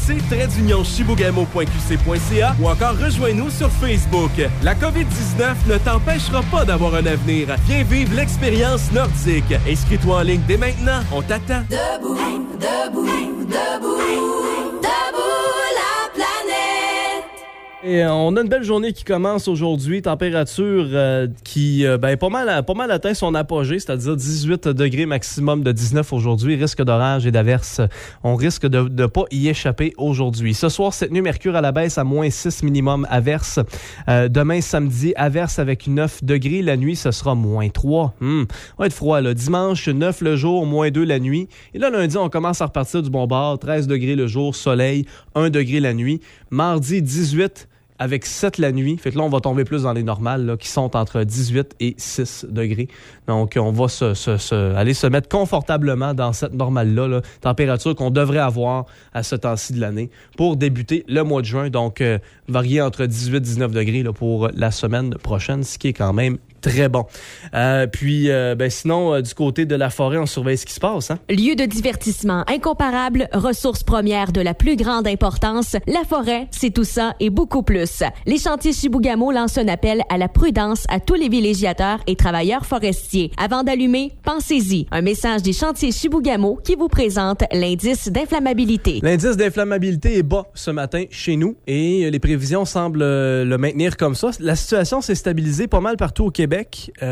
CEC-chibougamau.qc.ca ou encore rejoins-nous sur Facebook. La COVID-19 ne t'empêchera pas d'avoir un avenir. Viens vivre l'expérience nordique. Inscris-toi en ligne dès maintenant. On t'attend. Debout, debout, debout, debout la planète. Et on a une belle journée qui commence aujourd'hui. Température qui pas mal atteint son apogée, c'est-à-dire 18 degrés maximum de 19 aujourd'hui. Risque d'orage et d'averses. On risque de ne pas y échapper aujourd'hui. Ce soir, cette nuit, mercure à la baisse à moins 6 minimum, averse. Demain, samedi, averse avec 9 degrés. La nuit, ce sera moins 3. Va être froid, là. Dimanche, 9 le jour, moins 2 la nuit. Et là, lundi, on commence à repartir du bon bord. 13 degrés le jour, soleil, 1 degré la nuit. Mardi, 18 avec 7 la nuit. Fait que là, on va tomber plus dans les normales, là, qui sont entre 18 et 6 degrés. Donc, on va aller se mettre confortablement dans cette normale-là, là, température qu'on devrait avoir à ce temps-ci de l'année pour débuter le mois de juin. Donc, varier entre 18 et 19 degrés là, pour la semaine prochaine, ce qui est quand même très bon. Sinon, du côté de la forêt, on surveille ce qui se passe. Hein? Lieu de divertissement incomparable, ressources premières de la plus grande importance, la forêt, c'est tout ça et beaucoup plus. Les chantiers Chibougamau lancent un appel à la prudence à tous les villégiateurs et travailleurs forestiers. Avant d'allumer, pensez-y. Un message des chantiers Chibougamau qui vous présente l'indice d'inflammabilité. L'indice d'inflammabilité est bas ce matin chez nous et les prévisions semblent le maintenir comme ça. La situation s'est stabilisée pas mal partout au Québec.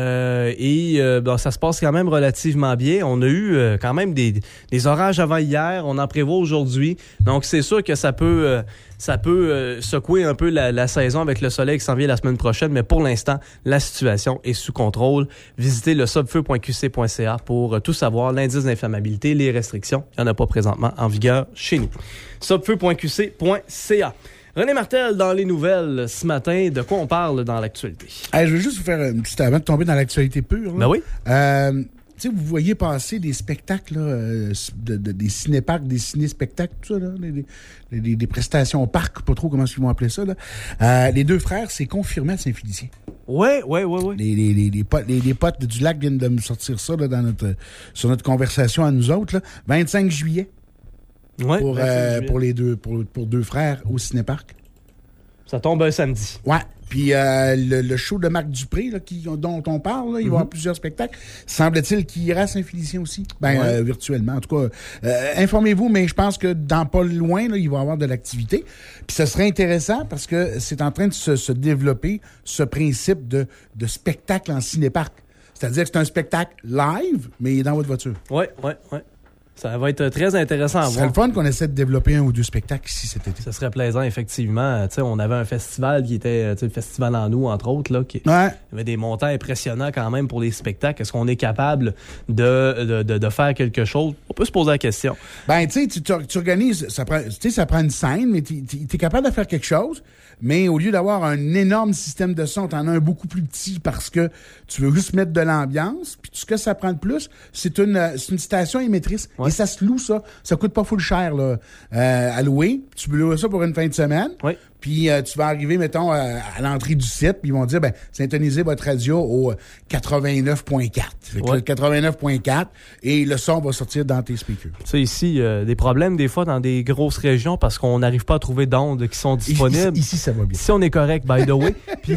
Ça se passe quand même relativement bien. On a eu quand même des orages avant hier. On en prévoit aujourd'hui. Donc, c'est sûr que ça peut secouer un peu la saison avec le soleil qui s'en vient la semaine prochaine. Mais pour l'instant, la situation est sous contrôle. Visitez le subfeu.qc.ca pour tout savoir. L'indice d'inflammabilité, les restrictions. Il n'y en a pas présentement en vigueur chez nous. subfeu.qc.ca. René Martel, dans les nouvelles ce matin, de quoi on parle dans l'actualité? Je veux juste vous faire une petite avant de tomber dans l'actualité pure. Là. Ben oui. Vous voyez passer des spectacles, là, des ciné-parcs, des ciné-spectacles, tout ça, là, des prestations au parc, pas trop comment ils vont appeler ça. Là. Les deux frères, c'est confirmé à Saint-Félicien. Oui. Les potes du lac viennent de me sortir ça là, sur notre conversation à nous autres. Là. 25 juillet. Ouais, pour les deux frères au ciné-parc. Ça tombe un samedi. Ouais. Puis le show de Marc Dupré là, dont on parle, là, il va y avoir plusieurs spectacles. Semble-t-il qu'il ira à Saint-Félicien aussi. Virtuellement. En tout cas, informez-vous, mais je pense que dans pas loin, là, il va y avoir de l'activité. Puis ça serait intéressant parce que c'est en train de se développer ce principe de spectacle en ciné-parc. C'est-à-dire que c'est un spectacle live, mais il est dans votre voiture. Oui. Ça va être très intéressant à voir. Ce serait le fun qu'on essaie de développer 1 ou 2 spectacles ici cet été. Ça serait plaisant, effectivement. On avait un festival qui était le Festival en nous, entre autres. Là, qui avait des montants impressionnants quand même pour les spectacles. Est-ce qu'on est capable de faire quelque chose? On peut se poser la question. Tu organises, ça prend une scène, mais tu es capable de faire quelque chose. Mais au lieu d'avoir un énorme système de son, t'en as un beaucoup plus petit parce que tu veux juste mettre de l'ambiance. Puis tout ce que ça prend de plus, c'est une station émettrice. Ouais. Et ça se loue, ça. Ça coûte pas full cher là, à louer. Tu peux louer ça pour une fin de semaine. Oui. Puis tu vas arriver, mettons, à l'entrée du site, puis ils vont dire, syntonisez votre radio au 89.4. Fait que le 89.4, et le son va sortir dans tes speakers. Tu sais, ici, des problèmes des fois dans des grosses régions parce qu'on n'arrive pas à trouver d'ondes qui sont disponibles. Ici, ça va bien. Ici, on est correct, by the way. Puis,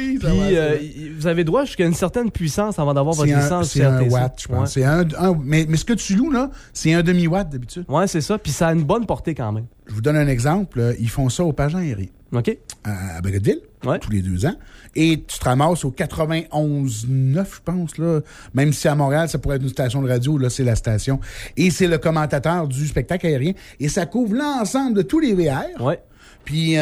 vous avez droit jusqu'à une certaine puissance avant d'avoir votre licence. C'est un watt, je pense. Ouais. Mais ce que tu loues, là, c'est un demi-watt d'habitude. Oui, c'est ça. Puis ça a une bonne portée quand même. Je vous donne un exemple. Ils font ça au Pageant aérien. OK. À Bagotville, tous les 2 ans. Et tu te ramasses au 91.9, je pense, là. Même si à Montréal, ça pourrait être une station de radio, là, c'est la station. Et c'est le commentateur du spectacle aérien. Et ça couvre l'ensemble de tous les VR. Oui. Puis,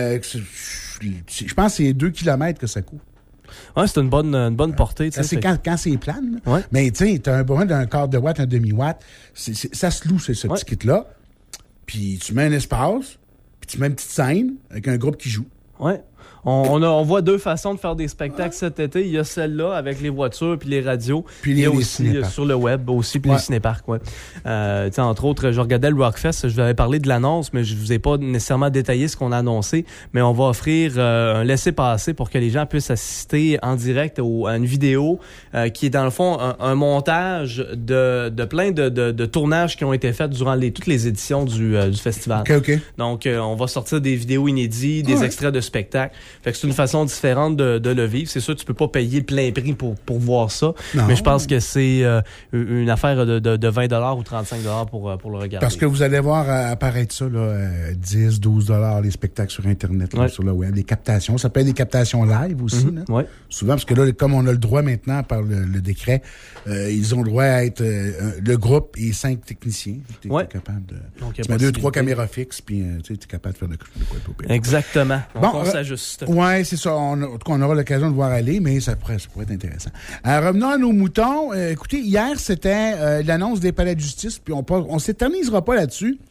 je pense que c'est 2 kilomètres que ça couvre. Oui, c'est une bonne portée. C'est quand c'est plane. Ouais. Mais tu sais, tu as un quart de watt, un demi-watt. Ça se loue, ce petit kit-là. Puis tu mets un espace, puis tu mets une petite scène avec un groupe qui joue. Ouais. On voit 2 façons de faire des spectacles cet été. Il y a celle-là avec les voitures puis les radios. Puis il y a aussi sur le web aussi, puis les cinéparcs. Ouais. Entre autres, je regardais le Rockfest. Je vous avais parlé de l'annonce, mais je vous ai pas nécessairement détaillé ce qu'on a annoncé. Mais on va offrir un laissez-passer pour que les gens puissent assister en direct à une vidéo qui est dans le fond un montage de plein de tournages qui ont été faits durant toutes les éditions du festival. OK. Donc, on va sortir des vidéos inédites, des extraits de spectacles. Fait que c'est une façon différente de le vivre. C'est sûr, tu peux pas payer plein prix pour voir ça. Non. Mais je pense que c'est une affaire de 20$ ou 35$ pour le regarder. Parce que vous allez voir apparaître ça, là, 10, 12$ les spectacles sur Internet, là, sur le web. Les captations. Ça peut être des captations live aussi. Là. Ouais. Souvent, parce que là, comme on a le droit maintenant par le décret, ils ont le droit à être le groupe et 5 techniciens. Tu es capable de... Donc, tu mets 2, 3 caméras fixes, puis tu es capable de faire de quoi. Exactement. Donc, on s'ajuste. Oui, c'est ça. En tout cas, on aura l'occasion de voir aller, mais ça pourrait être intéressant. Revenons à nos moutons. Écoutez, hier, c'était l'annonce des palais de justice, puis on s'éternisera pas là-dessus,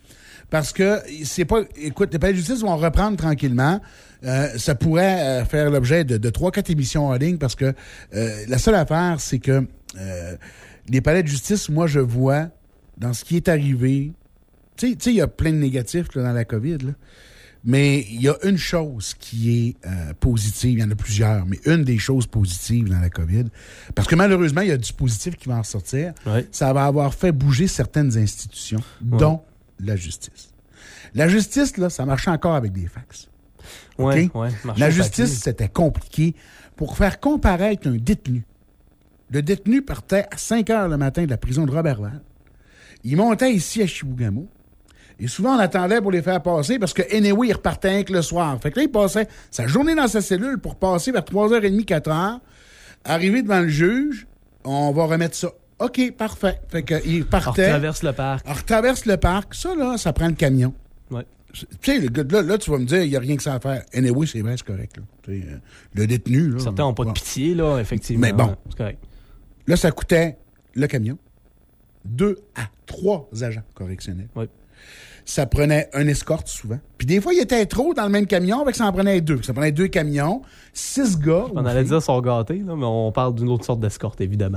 Parce que c'est pas... Écoute, les palais de justice vont reprendre tranquillement. Ça pourrait faire l'objet de 3-4 émissions en ligne parce que la seule affaire, c'est que les palais de justice, moi, je vois dans ce qui est arrivé... Tu sais, il y a plein de négatifs là, dans la COVID, là. Mais il y a une chose qui est positive, il y en a plusieurs, mais une des choses positives dans la COVID, parce que malheureusement, il y a du positif qui va en sortir, ça va avoir fait bouger certaines institutions, dont la justice. La justice, là, ça marchait encore avec des fax. Ouais, la justice, c'était compliqué. Pour faire comparaître un détenu, le détenu partait à 5 heures le matin de la prison de Roberval. Il montait ici à Chibougamau. Et souvent, on attendait pour les faire passer parce que, anyway, il repartait rien que le soir. Fait que là, il passait sa journée dans sa cellule pour passer vers 3h30, 4h. Arrivé devant le juge, on va remettre ça. OK, parfait. Fait qu'il partait. On retraverse le parc. On retraverse le parc. Ça, là, ça prend le camion. Ouais. Tu sais, là, tu vas me dire, il n'y a rien que ça à faire. Anyway, c'est vrai, c'est correct. Là. Le détenu, là. Certains n'ont pas de pitié, là, effectivement. Mais bon. C'est correct. Là, ça coûtait le camion. 2 à 3 agents correctionnels. Oui. Ça prenait un escorte souvent. Puis des fois, il était trop dans le même camion, fait que ça en prenait 2. Ça prenait 2 camions, 6 gars. On allait dire sont gâtés, là, mais on parle d'une autre sorte d'escorte, évidemment.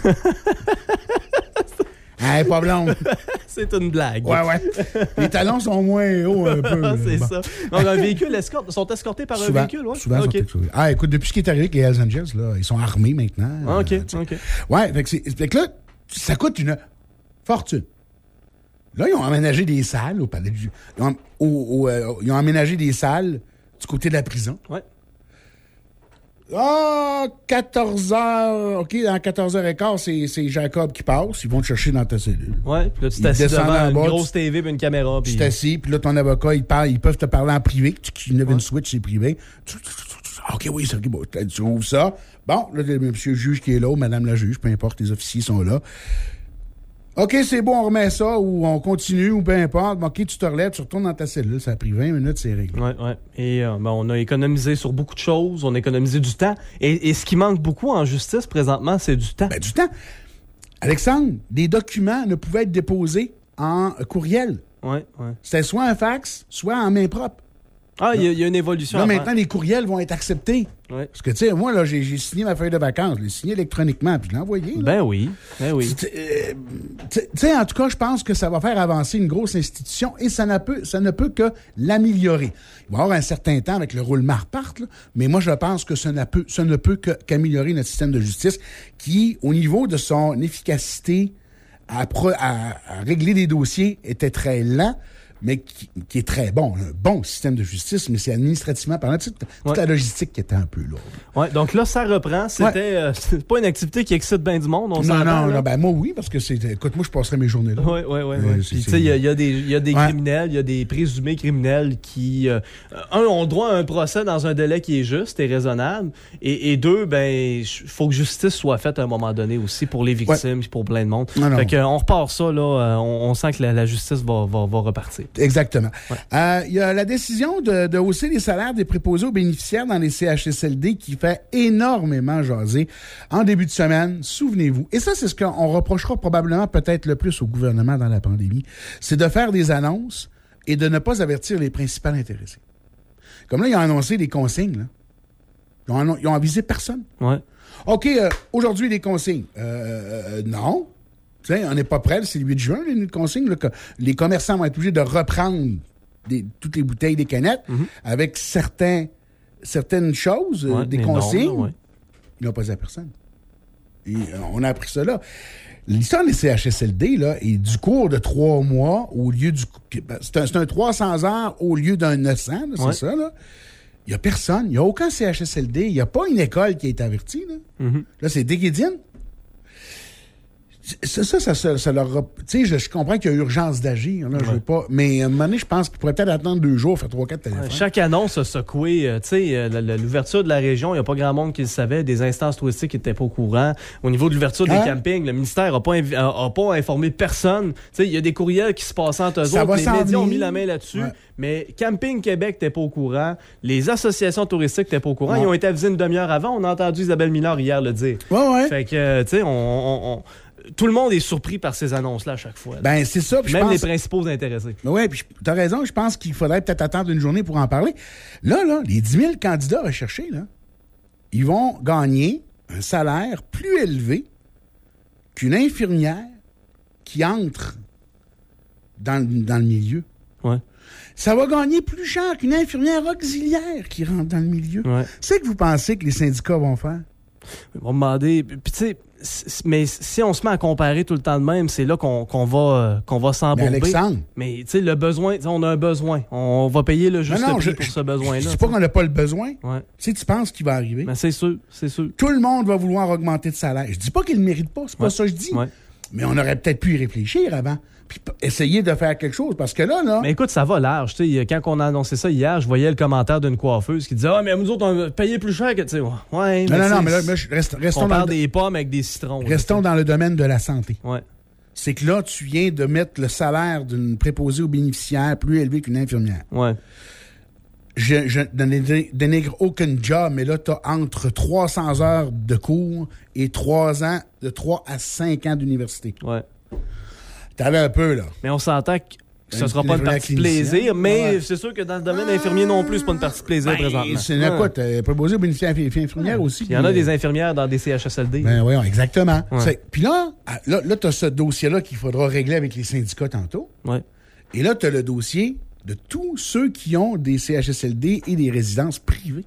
Hey, pas blonde. C'est une blague. Ouais. Les talons sont moins hauts un peu. C'est ça. Donc, un véhicule escorte, sont escortés par souvent, un véhicule, ouais? Souvent, okay. Ah, écoute, depuis ce qui est arrivé avec les Hells Angels, là, ils sont armés maintenant. Ah, OK. Ouais, fait que là, ça coûte une fortune. Là, ils ont aménagé des salles au palais du... Ils ont aménagé des salles du côté de la prison. Ouais. 14 heures. OK, dans 14h15, c'est Jacob qui passe. Ils vont te chercher dans ta cellule. Ouais, puis là, tu t'assis devant une grosse TV et une caméra. Tu t'assis, puis là, ton avocat, ils peuvent te parler en privé. Tu lèves une switch, c'est privé. OK, oui, c'est OK. Bon, tu ouvres ça. Bon, là, le monsieur juge qui est là, ou madame la juge, peu importe, les officiers sont là. OK, c'est bon, on remet ça, ou on continue, ou peu importe. OK, tu te relèves, tu retournes dans ta cellule. Ça a pris 20 minutes, c'est réglé. Oui. Et on a économisé sur beaucoup de choses. On a économisé du temps. Et ce qui manque beaucoup en justice, présentement, c'est du temps. Ben, du temps. Alexandre, des documents ne pouvaient être déposés en courriel. Oui. C'était soit un fax, soit en main propre. Ah, il y a une évolution. Là, maintenant, les courriels vont être acceptés. Ouais. Parce que, tu sais, moi, là, j'ai signé ma feuille de vacances. Je l'ai signé électroniquement, puis je l'ai envoyé. Là. Ben oui. Tu sais, en tout cas, je pense que ça va faire avancer une grosse institution et ça ne peut que l'améliorer. Il va y avoir un certain temps avec le roulement reparte, là, mais moi, je pense que ça ne peut qu'améliorer notre système de justice qui, au niveau de son efficacité à régler des dossiers, était très lent, mais qui est très bon. Un bon système de justice, mais c'est administrativement parlant. Toute la logistique qui était un peu lourde. Oui, donc là, ça reprend. C'était c'est pas une activité qui excite bien du monde. Non, ben moi, oui, parce que écoute, moi, je passerais mes journées là. Oui. Puis, tu sais, il y a des criminels, il y a des présumés criminels qui, ont droit à un procès dans un délai qui est juste et raisonnable. Et deux, ben, il faut que justice soit faite à un moment donné aussi pour les victimes, pour plein de monde. Fait qu'on repart ça, là. On sent que la justice va repartir. Exactement. Il y a la décision de hausser les salaires des préposés aux bénéficiaires dans les CHSLD qui fait énormément jaser en début de semaine, souvenez-vous. Et ça, c'est ce qu'on reprochera probablement peut-être le plus au gouvernement dans la pandémie, c'est de faire des annonces et de ne pas avertir les principaux intéressés. Comme là, ils ont annoncé des consignes. Là. Ils ont avisé personne. Ouais. OK, aujourd'hui, des consignes. Non. T'sais, on n'est pas prêt, c'est le 8 juin, une consigne, là, que les commerçants vont être obligés de reprendre toutes les bouteilles, des canettes, avec certaines choses, des consignes. Ils n'ont pas dit à personne. Et, on a appris ça là. L'histoire des CHSLD là, est du cours de 3 mois au lieu du... C'est un 300 heures au lieu d'un 900, là, c'est ça, là. Il n'y a personne, il n'y a aucun CHSLD, il n'y a pas une école qui est avertie, là. Là, c'est Déguédine. Ça leur... Tu sais, je comprends qu'il y a urgence d'agir. Là, je veux pas... Mais à un moment donné, je pense qu'il pourrait peut-être attendre 2 jours, faire 3-4 téléphones. Chaque annonce a secoué. Tu sais, l'ouverture de la région, il n'y a pas grand monde qui le savait. Des instances touristiques qui n'étaient pas au courant. Au niveau de l'ouverture des campings, le ministère n'a pas informé personne. Tu sais, il y a des courriels qui se passent entre eux autres. Les médias ont mis la main là-dessus. Ouais. Mais Camping Québec n'était pas au courant. Les associations touristiques n'étaient pas au courant. Ils ont été avisés une demi-heure avant. On a entendu Isabelle Minard hier le dire. Ouais. Fait que, tu sais, tout le monde est surpris par ces annonces-là à chaque fois. Là. Ben, c'est ça. Même les principaux intéressés. Oui, puis t'as raison. Je pense qu'il faudrait peut-être attendre une journée pour en parler. Là, les 10 000 candidats recherchés, là, ils vont gagner un salaire plus élevé qu'une infirmière qui entre dans le milieu. Ouais. Ça va gagner plus cher qu'une infirmière auxiliaire qui rentre dans le milieu. Ouais. C'est que vous pensez que les syndicats vont faire? Ils vont demander... Puis tu sais, mais si on se met à comparer tout le temps de même, c'est là qu'on va s'embourber. Mais Alexandre... Mais tu sais, le besoin, on a un besoin. On va payer le juste prix pour ce besoin-là. Je dis pas qu'on n'a pas le besoin. Ouais. Tu pense qu'il va arriver. Ben c'est sûr. Tout le monde va vouloir augmenter de salaire. Je dis pas qu'il ne le mérite pas, c'est pas ça que je dis. Ouais. Mais on aurait peut-être pu y réfléchir avant. Puis essayer de faire quelque chose, parce que là... Mais écoute, ça va large. T'sais, quand on a annoncé ça hier, je voyais le commentaire d'une coiffeuse qui disait « Ah, mais nous autres, on va payer plus cher que... » Ouais, Non, mais là, restons on parle des pommes avec des citrons. Restons dans le domaine de la santé. Ouais. C'est que là, tu viens de mettre le salaire d'une préposée aux bénéficiaires plus élevé qu'une infirmière. Ouais. Je ne dénigre aucun job, mais là, tu as entre 300 heures de cours et 3 ans, de 3 à 5 ans d'université. Ouais. T'avais un peu, là. Mais on s'entend que ce ne sera pas une partie de plaisir, mais c'est sûr que dans le domaine infirmier non plus, c'est pas une partie de plaisir présentement. C'est quoi? T'es préposé aux bénéficiaires infirmières aussi. Il y en a des infirmières dans des CHSLD. Ben oui, exactement. Ouais. Puis là tu as ce dossier-là qu'il faudra régler avec les syndicats tantôt. Ouais. Et là, tu as le dossier de tous ceux qui ont des CHSLD et des résidences privées.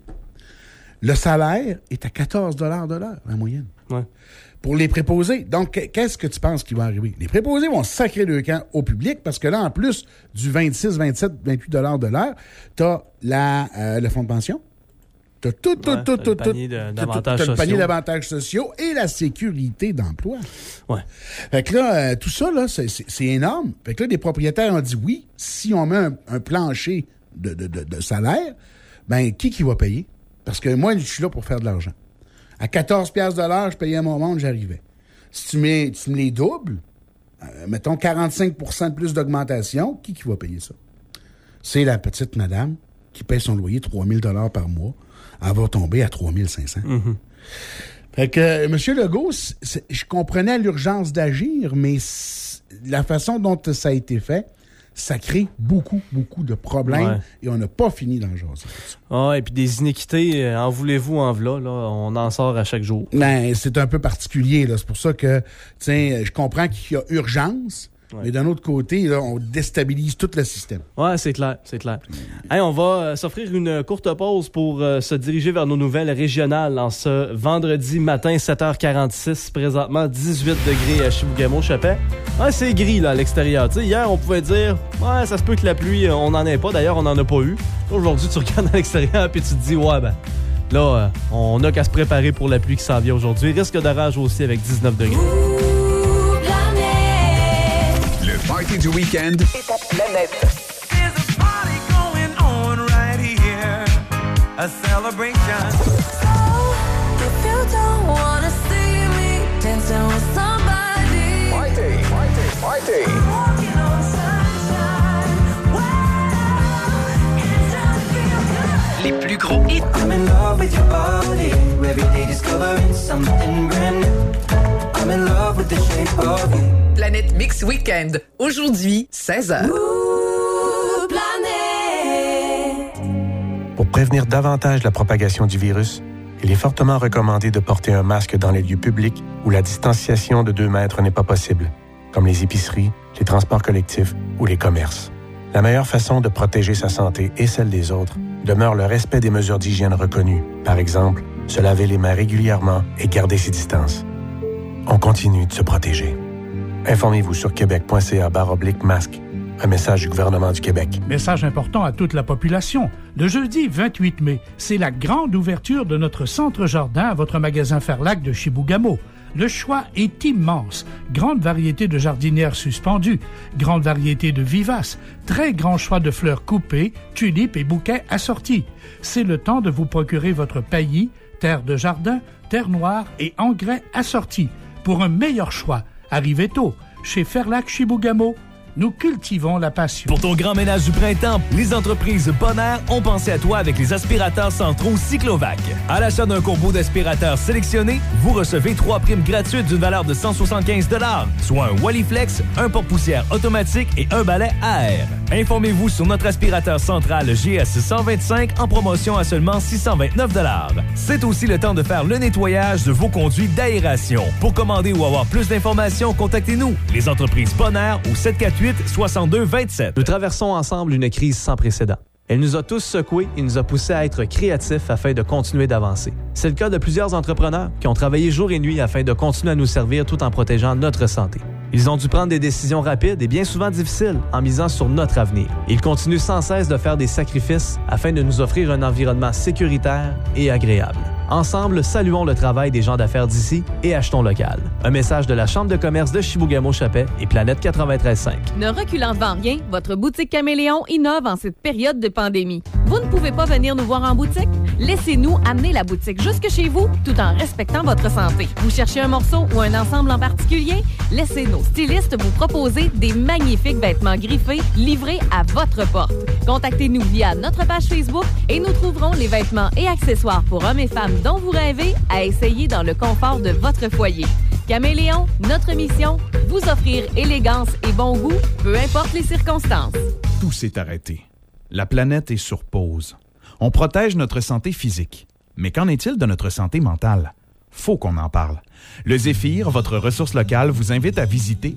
Le salaire est à 14 de l'heure, en moyenne. Ouais. Pour les préposés. Donc, qu'est-ce que tu penses qui va arriver? Les préposés vont sacrer le camp au public parce que là, en plus du 26, 27, 28 de l'heure, tu as le fonds de pension. Tu as tout. Le panier d'avantages sociaux. Le panier d'avantages sociaux et la sécurité d'emploi. Ouais. Fait que là, tout ça, là, c'est énorme. Fait que là, les propriétaires ont dit oui, si on met un plancher de salaire, ben, qui va payer? Parce que moi, je suis là pour faire de l'argent. À 14 piastres de l'heure, je payais à mon monde, j'arrivais. Si tu me les doubles, mettons 45 % de plus d'augmentation, qui va payer ça? C'est la petite madame qui paye son loyer 3 000 $ par mois. Elle va tomber à 3 500. Mm-hmm. Fait que, M. Legault, je comprenais l'urgence d'agir, mais la façon dont ça a été fait, ça crée beaucoup de problèmes et on n'a pas fini d'en jaser. Ah, et puis des inéquités, en voulez-vous, en v'là, là, on en sort à chaque jour. Ben, c'est un peu particulier, là. C'est pour ça que, je comprends qu'il y a urgence, mais d'un autre côté, là, on déstabilise tout le système. Ouais, c'est clair. Hey, on va s'offrir une courte pause pour se diriger vers nos nouvelles régionales en ce vendredi matin, 7h46, présentement 18 degrés à Chibougamau-Chapais. Ouais, c'est gris là à l'extérieur. T'sais, hier, on pouvait dire, ouais, ça se peut que la pluie, on n'en ait pas. D'ailleurs, on n'en a pas eu. Aujourd'hui, tu regardes à l'extérieur et tu te dis, ouais, ben, là, on n'a qu'à se préparer pour la pluie qui s'en vient aujourd'hui. Risque d'orage aussi avec 19 degrés. Le party du week-end. Et ta planète. There's a party going on right here. A celebration. So, if you don't wanna see me dancing with somebody. Party. I'm walking on sunshine. Wow, it just feels good. Les plus gros hits. I'm in love with your body. Every day discovering something brand new. I'm in love with the shape of you. Planète Mix Weekend. Aujourd'hui, 16h. Pour prévenir davantage la propagation du virus, il est fortement recommandé de porter un masque dans les lieux publics où la distanciation de 2 mètres n'est pas possible, comme les épiceries, les transports collectifs ou les commerces. La meilleure façon de protéger sa santé et celle des autres demeure le respect des mesures d'hygiène reconnues. Par exemple, se laver les mains régulièrement et garder ses distances. On continue de se protéger. Informez-vous sur québec.ca/masque. Un message du gouvernement du Québec. Message important à toute la population. Le jeudi 28 mai, c'est la grande ouverture de notre centre-jardin à votre magasin Ferlac de Chibougamau. Le choix est immense. Grande variété de jardinières suspendues, grande variété de vivaces, très grand choix de fleurs coupées, tulipes et bouquets assortis. C'est le temps de vous procurer votre paillis, terre de jardin, terre noire et engrais assortis. Pour un meilleur choix, arrivez tôt. Chez Ferlac Chibougamau, nous cultivons la passion. Pour ton grand ménage du printemps, les entreprises Bonaire ont pensé à toi avec les aspirateurs centraux Cyclovac. À l'achat d'un combo d'aspirateurs sélectionné, vous recevez 3 primes gratuites d'une valeur de 175 $, soit un Wallyflex, un porte-poussière automatique et un balai à air. Informez-vous sur notre aspirateur central GS 125 en promotion à seulement 629 $. C'est aussi le temps de faire le nettoyage de vos conduits d'aération. Pour commander ou avoir plus d'informations, contactez-nous. Les entreprises Bonaire au 748-6227. Nous traversons ensemble une crise sans précédent. Elle nous a tous secoués et nous a poussés à être créatifs afin de continuer d'avancer. C'est le cas de plusieurs entrepreneurs qui ont travaillé jour et nuit afin de continuer à nous servir tout en protégeant notre santé. Ils ont dû prendre des décisions rapides et bien souvent difficiles en misant sur notre avenir. Ils continuent sans cesse de faire des sacrifices afin de nous offrir un environnement sécuritaire et agréable. Ensemble, saluons le travail des gens d'affaires d'ici et achetons local. Un message de la Chambre de commerce de Chibougamau-Chappais et Planète 93.5. Ne reculant devant rien, votre boutique Caméléon innove en cette période de pandémie. Vous ne pouvez pas venir nous voir en boutique? Laissez-nous amener la boutique jusque chez vous tout en respectant votre santé. Vous cherchez un morceau ou un ensemble en particulier? Laissez nos stylistes vous proposer des magnifiques vêtements griffés livrés à votre porte. Contactez-nous via notre page Facebook et nous trouverons les vêtements et accessoires pour hommes et femmes dont vous rêvez à essayer dans le confort de votre foyer. Caméléon, notre mission, vous offrir élégance et bon goût, peu importe les circonstances. Tout s'est arrêté. La planète est sur pause. On protège notre santé physique. Mais qu'en est-il de notre santé mentale? Faut qu'on en parle. Le Zéphyr, votre ressource locale, vous invite à visiter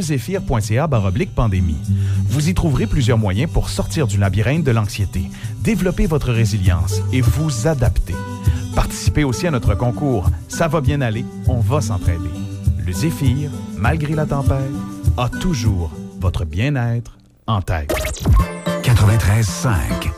lezéphyr.ca/pandémie. Vous y trouverez plusieurs moyens pour sortir du labyrinthe de l'anxiété, développer votre résilience et vous adapter. Participez aussi à notre concours. Ça va bien aller, on va s'entraider. Le Zéphyr, malgré la tempête, a toujours votre bien-être en tête. 93.5.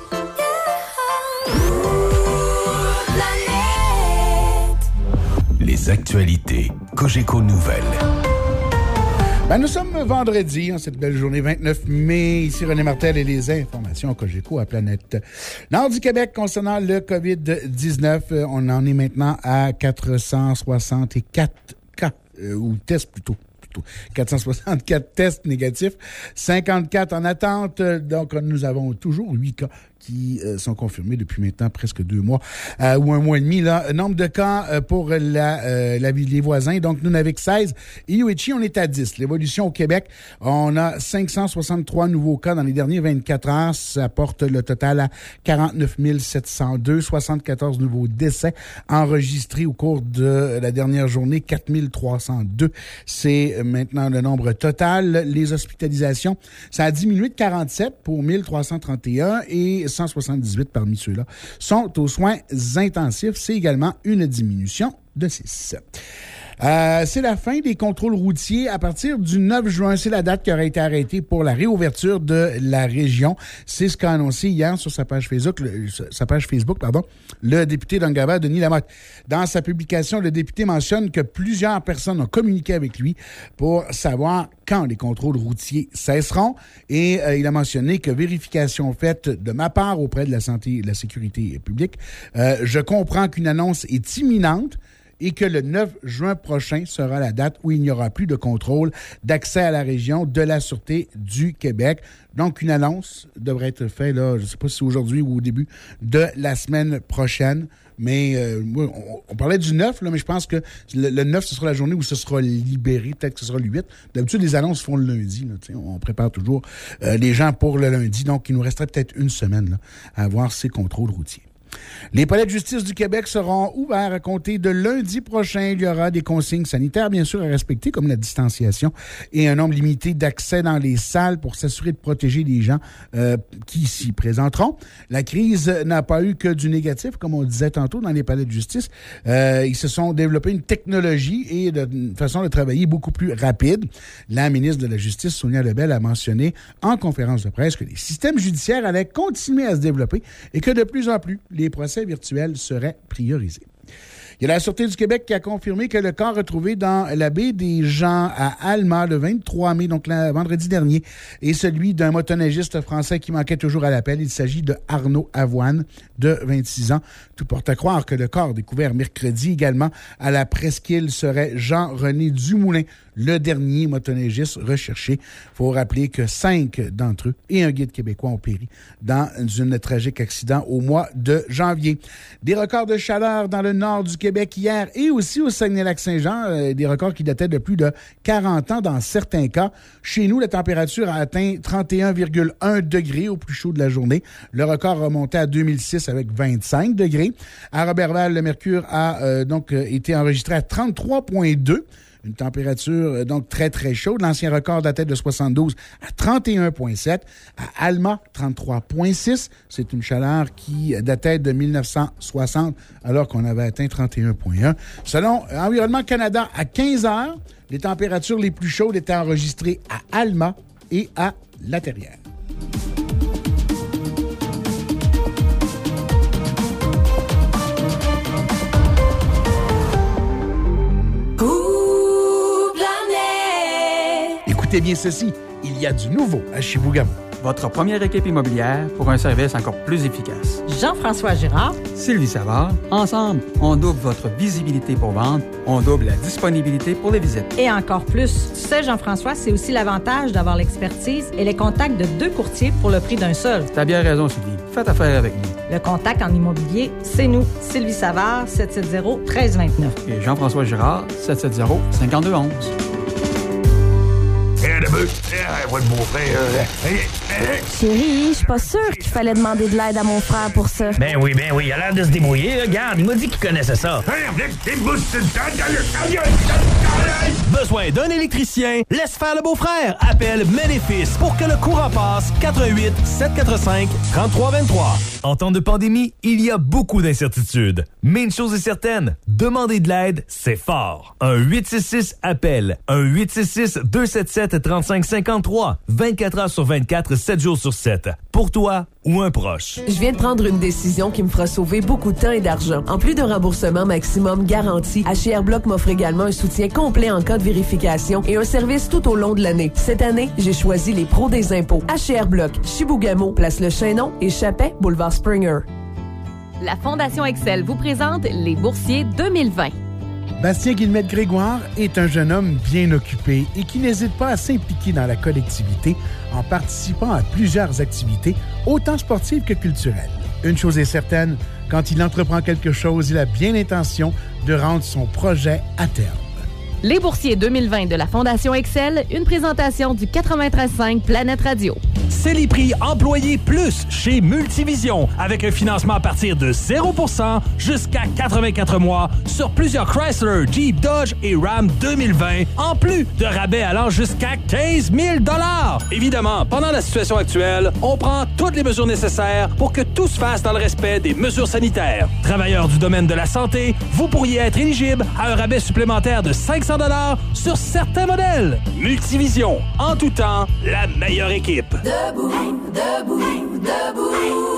Les actualités Cogeco Nouvelles. Nous sommes vendredi, cette belle journée 29 mai. Ici René Martel et les informations Cogeco à Planète. Nord du Québec, concernant le COVID-19, on en est maintenant à 464 cas, ou tests plutôt. 464 tests négatifs, 54 en attente. Donc, nous avons toujours 8 cas qui sont confirmés depuis maintenant presque 2 mois ou 1 mois et demi. Là. Nombre de cas pour les voisins. Donc, Nunavik 16 et Inuit, on est à 10. L'évolution au Québec, on a 563 nouveaux cas dans les dernières 24 heures. Ça porte le total à 49 702, 74 nouveaux décès enregistrés au cours de la dernière journée, 4 302. C'est maintenant le nombre total. Les hospitalisations, ça a diminué de 47 pour 1331 et 178 parmi ceux-là sont aux soins intensifs. C'est également une diminution de 6. C'est la fin des contrôles routiers à partir du 9 juin. C'est la date qui aurait été arrêtée pour la réouverture de la région. C'est ce qu'a annoncé hier sur sa page Facebook, le député d'Angaba, Denis Lamotte. Dans sa publication, le député mentionne que plusieurs personnes ont communiqué avec lui pour savoir quand les contrôles routiers cesseront. Et il a mentionné que vérification faite de ma part auprès de la santé et de la sécurité publique, je comprends qu'une annonce est imminente et que le 9 juin prochain sera la date où il n'y aura plus de contrôle d'accès à la région de la Sûreté du Québec. Donc, une annonce devrait être faite, là, je ne sais pas si c'est aujourd'hui ou au début de la semaine prochaine. Mais on parlait du 9, là, mais je pense que le 9, ce sera la journée où ce sera libéré. Peut-être que ce sera le 8. D'habitude, les annonces se font le lundi. Là, on prépare toujours les gens pour le lundi. Donc, il nous resterait peut-être une semaine là, à avoir ces contrôles routiers. Les palais de justice du Québec seront ouverts à compter de lundi prochain. Il y aura des consignes sanitaires, bien sûr, à respecter, comme la distanciation et un nombre limité d'accès dans les salles pour s'assurer de protéger les gens qui s'y présenteront. La crise n'a pas eu que du négatif, comme on disait tantôt, dans les palais de justice. Ils se sont développés une technologie et une façon de travailler beaucoup plus rapide. La ministre de la Justice, Sonia Lebel, a mentionné en conférence de presse que les systèmes judiciaires allaient continuer à se développer et que de plus en plus, les procès virtuels seraient priorisés. Il y a la Sûreté du Québec qui a confirmé que le corps retrouvé dans la baie des Jeans à Alma le 23 mai, donc vendredi dernier, est celui d'un motoneigiste français qui manquait toujours à l'appel. Il s'agit de Arnaud Avoine, de 26 ans. Tout porte à croire que le corps découvert mercredi également à la presqu'île serait Jean-René Dumoulin, le dernier motoneigiste recherché. Il faut rappeler que 5 d'entre eux et un guide québécois ont péri dans un tragique accident au mois de janvier. Des records de chaleur dans le nord du Québec hier et aussi au Saguenay-Lac-Saint-Jean, des records qui dataient de plus de 40 ans dans certains cas. Chez nous, la température a atteint 31,1 degrés au plus chaud de la journée. Le record remontait à 2006 avec 25 degrés. À Roberval, le mercure a été enregistré à 33,2. Une température donc très, très chaude. L'ancien record datait de 72 à 31,7. À Alma, 33,6. C'est une chaleur qui datait de 1960 alors qu'on avait atteint 31,1. Selon Environnement Canada, à 15 heures, les températures les plus chaudes étaient enregistrées à Alma et à La Terrière. Écoutez bien ceci, il y a du nouveau à Chibougamau. Votre première équipe immobilière pour un service encore plus efficace. Jean-François Girard. Sylvie Savard. Ensemble, on double votre visibilité pour vendre, on double la disponibilité pour les visites. Et encore plus. Tu sais, Jean-François, c'est aussi l'avantage d'avoir l'expertise et les contacts de 2 courtiers pour le prix d'un seul. T'as bien raison, Sylvie. Faites affaire avec nous. Le contact en immobilier, c'est nous. Sylvie Savard, 770-1329. Et Jean-François Girard, 770-5211. Chérie, je suis pas sûre qu'il fallait demander de l'aide à mon frère pour ça. Ben oui, il a l'air de se débrouiller. Regarde, il m'a dit qu'il connaissait ça. Besoin d'un électricien? Laisse faire le beau-frère. Appelle Ménéfice pour que le courant passe. 88 745 3323. En temps de pandémie, il y a beaucoup d'incertitudes. Mais une chose est certaine, demander de l'aide, c'est fort. Un 866-APPEL. Un 866-277-3553. 24 heures sur 24, 7 jours sur 7. Pour toi ou un proche. Je viens de prendre une décision qui me fera sauver beaucoup de temps et d'argent. En plus d'un remboursement maximum garanti, HR Block m'offre également un soutien complet en cas de vérification et un service tout au long de l'année. Cette année, j'ai choisi les pros des impôts. HR Block, Chibougamau, Place Le Chaînon et Chapet, Boulevard Springer. La Fondation Excel vous présente les Boursiers 2020. Bastien Guillemette-Grégoire est un jeune homme bien occupé et qui n'hésite pas à s'impliquer dans la collectivité en participant à plusieurs activités, autant sportives que culturelles. Une chose est certaine, quand il entreprend quelque chose, il a bien l'intention de rendre son projet à terme. Les Boursiers 2020 de la Fondation Excel, une présentation du 93.5 Planète Radio. C'est les prix employés plus chez Multivision, avec un financement à partir de 0% jusqu'à 84 mois sur plusieurs Chrysler, Jeep, Dodge et Ram 2020, en plus de rabais allant jusqu'à 15 000 $. Évidemment, pendant la situation actuelle, on prend toutes les mesures nécessaires pour que tout se fasse dans le respect des mesures sanitaires. Travailleurs du domaine de la santé, vous pourriez être éligible à un rabais supplémentaire de 500 $ sur certains modèles. Multivision, en tout temps, la meilleure équipe. Debout, debout, debout.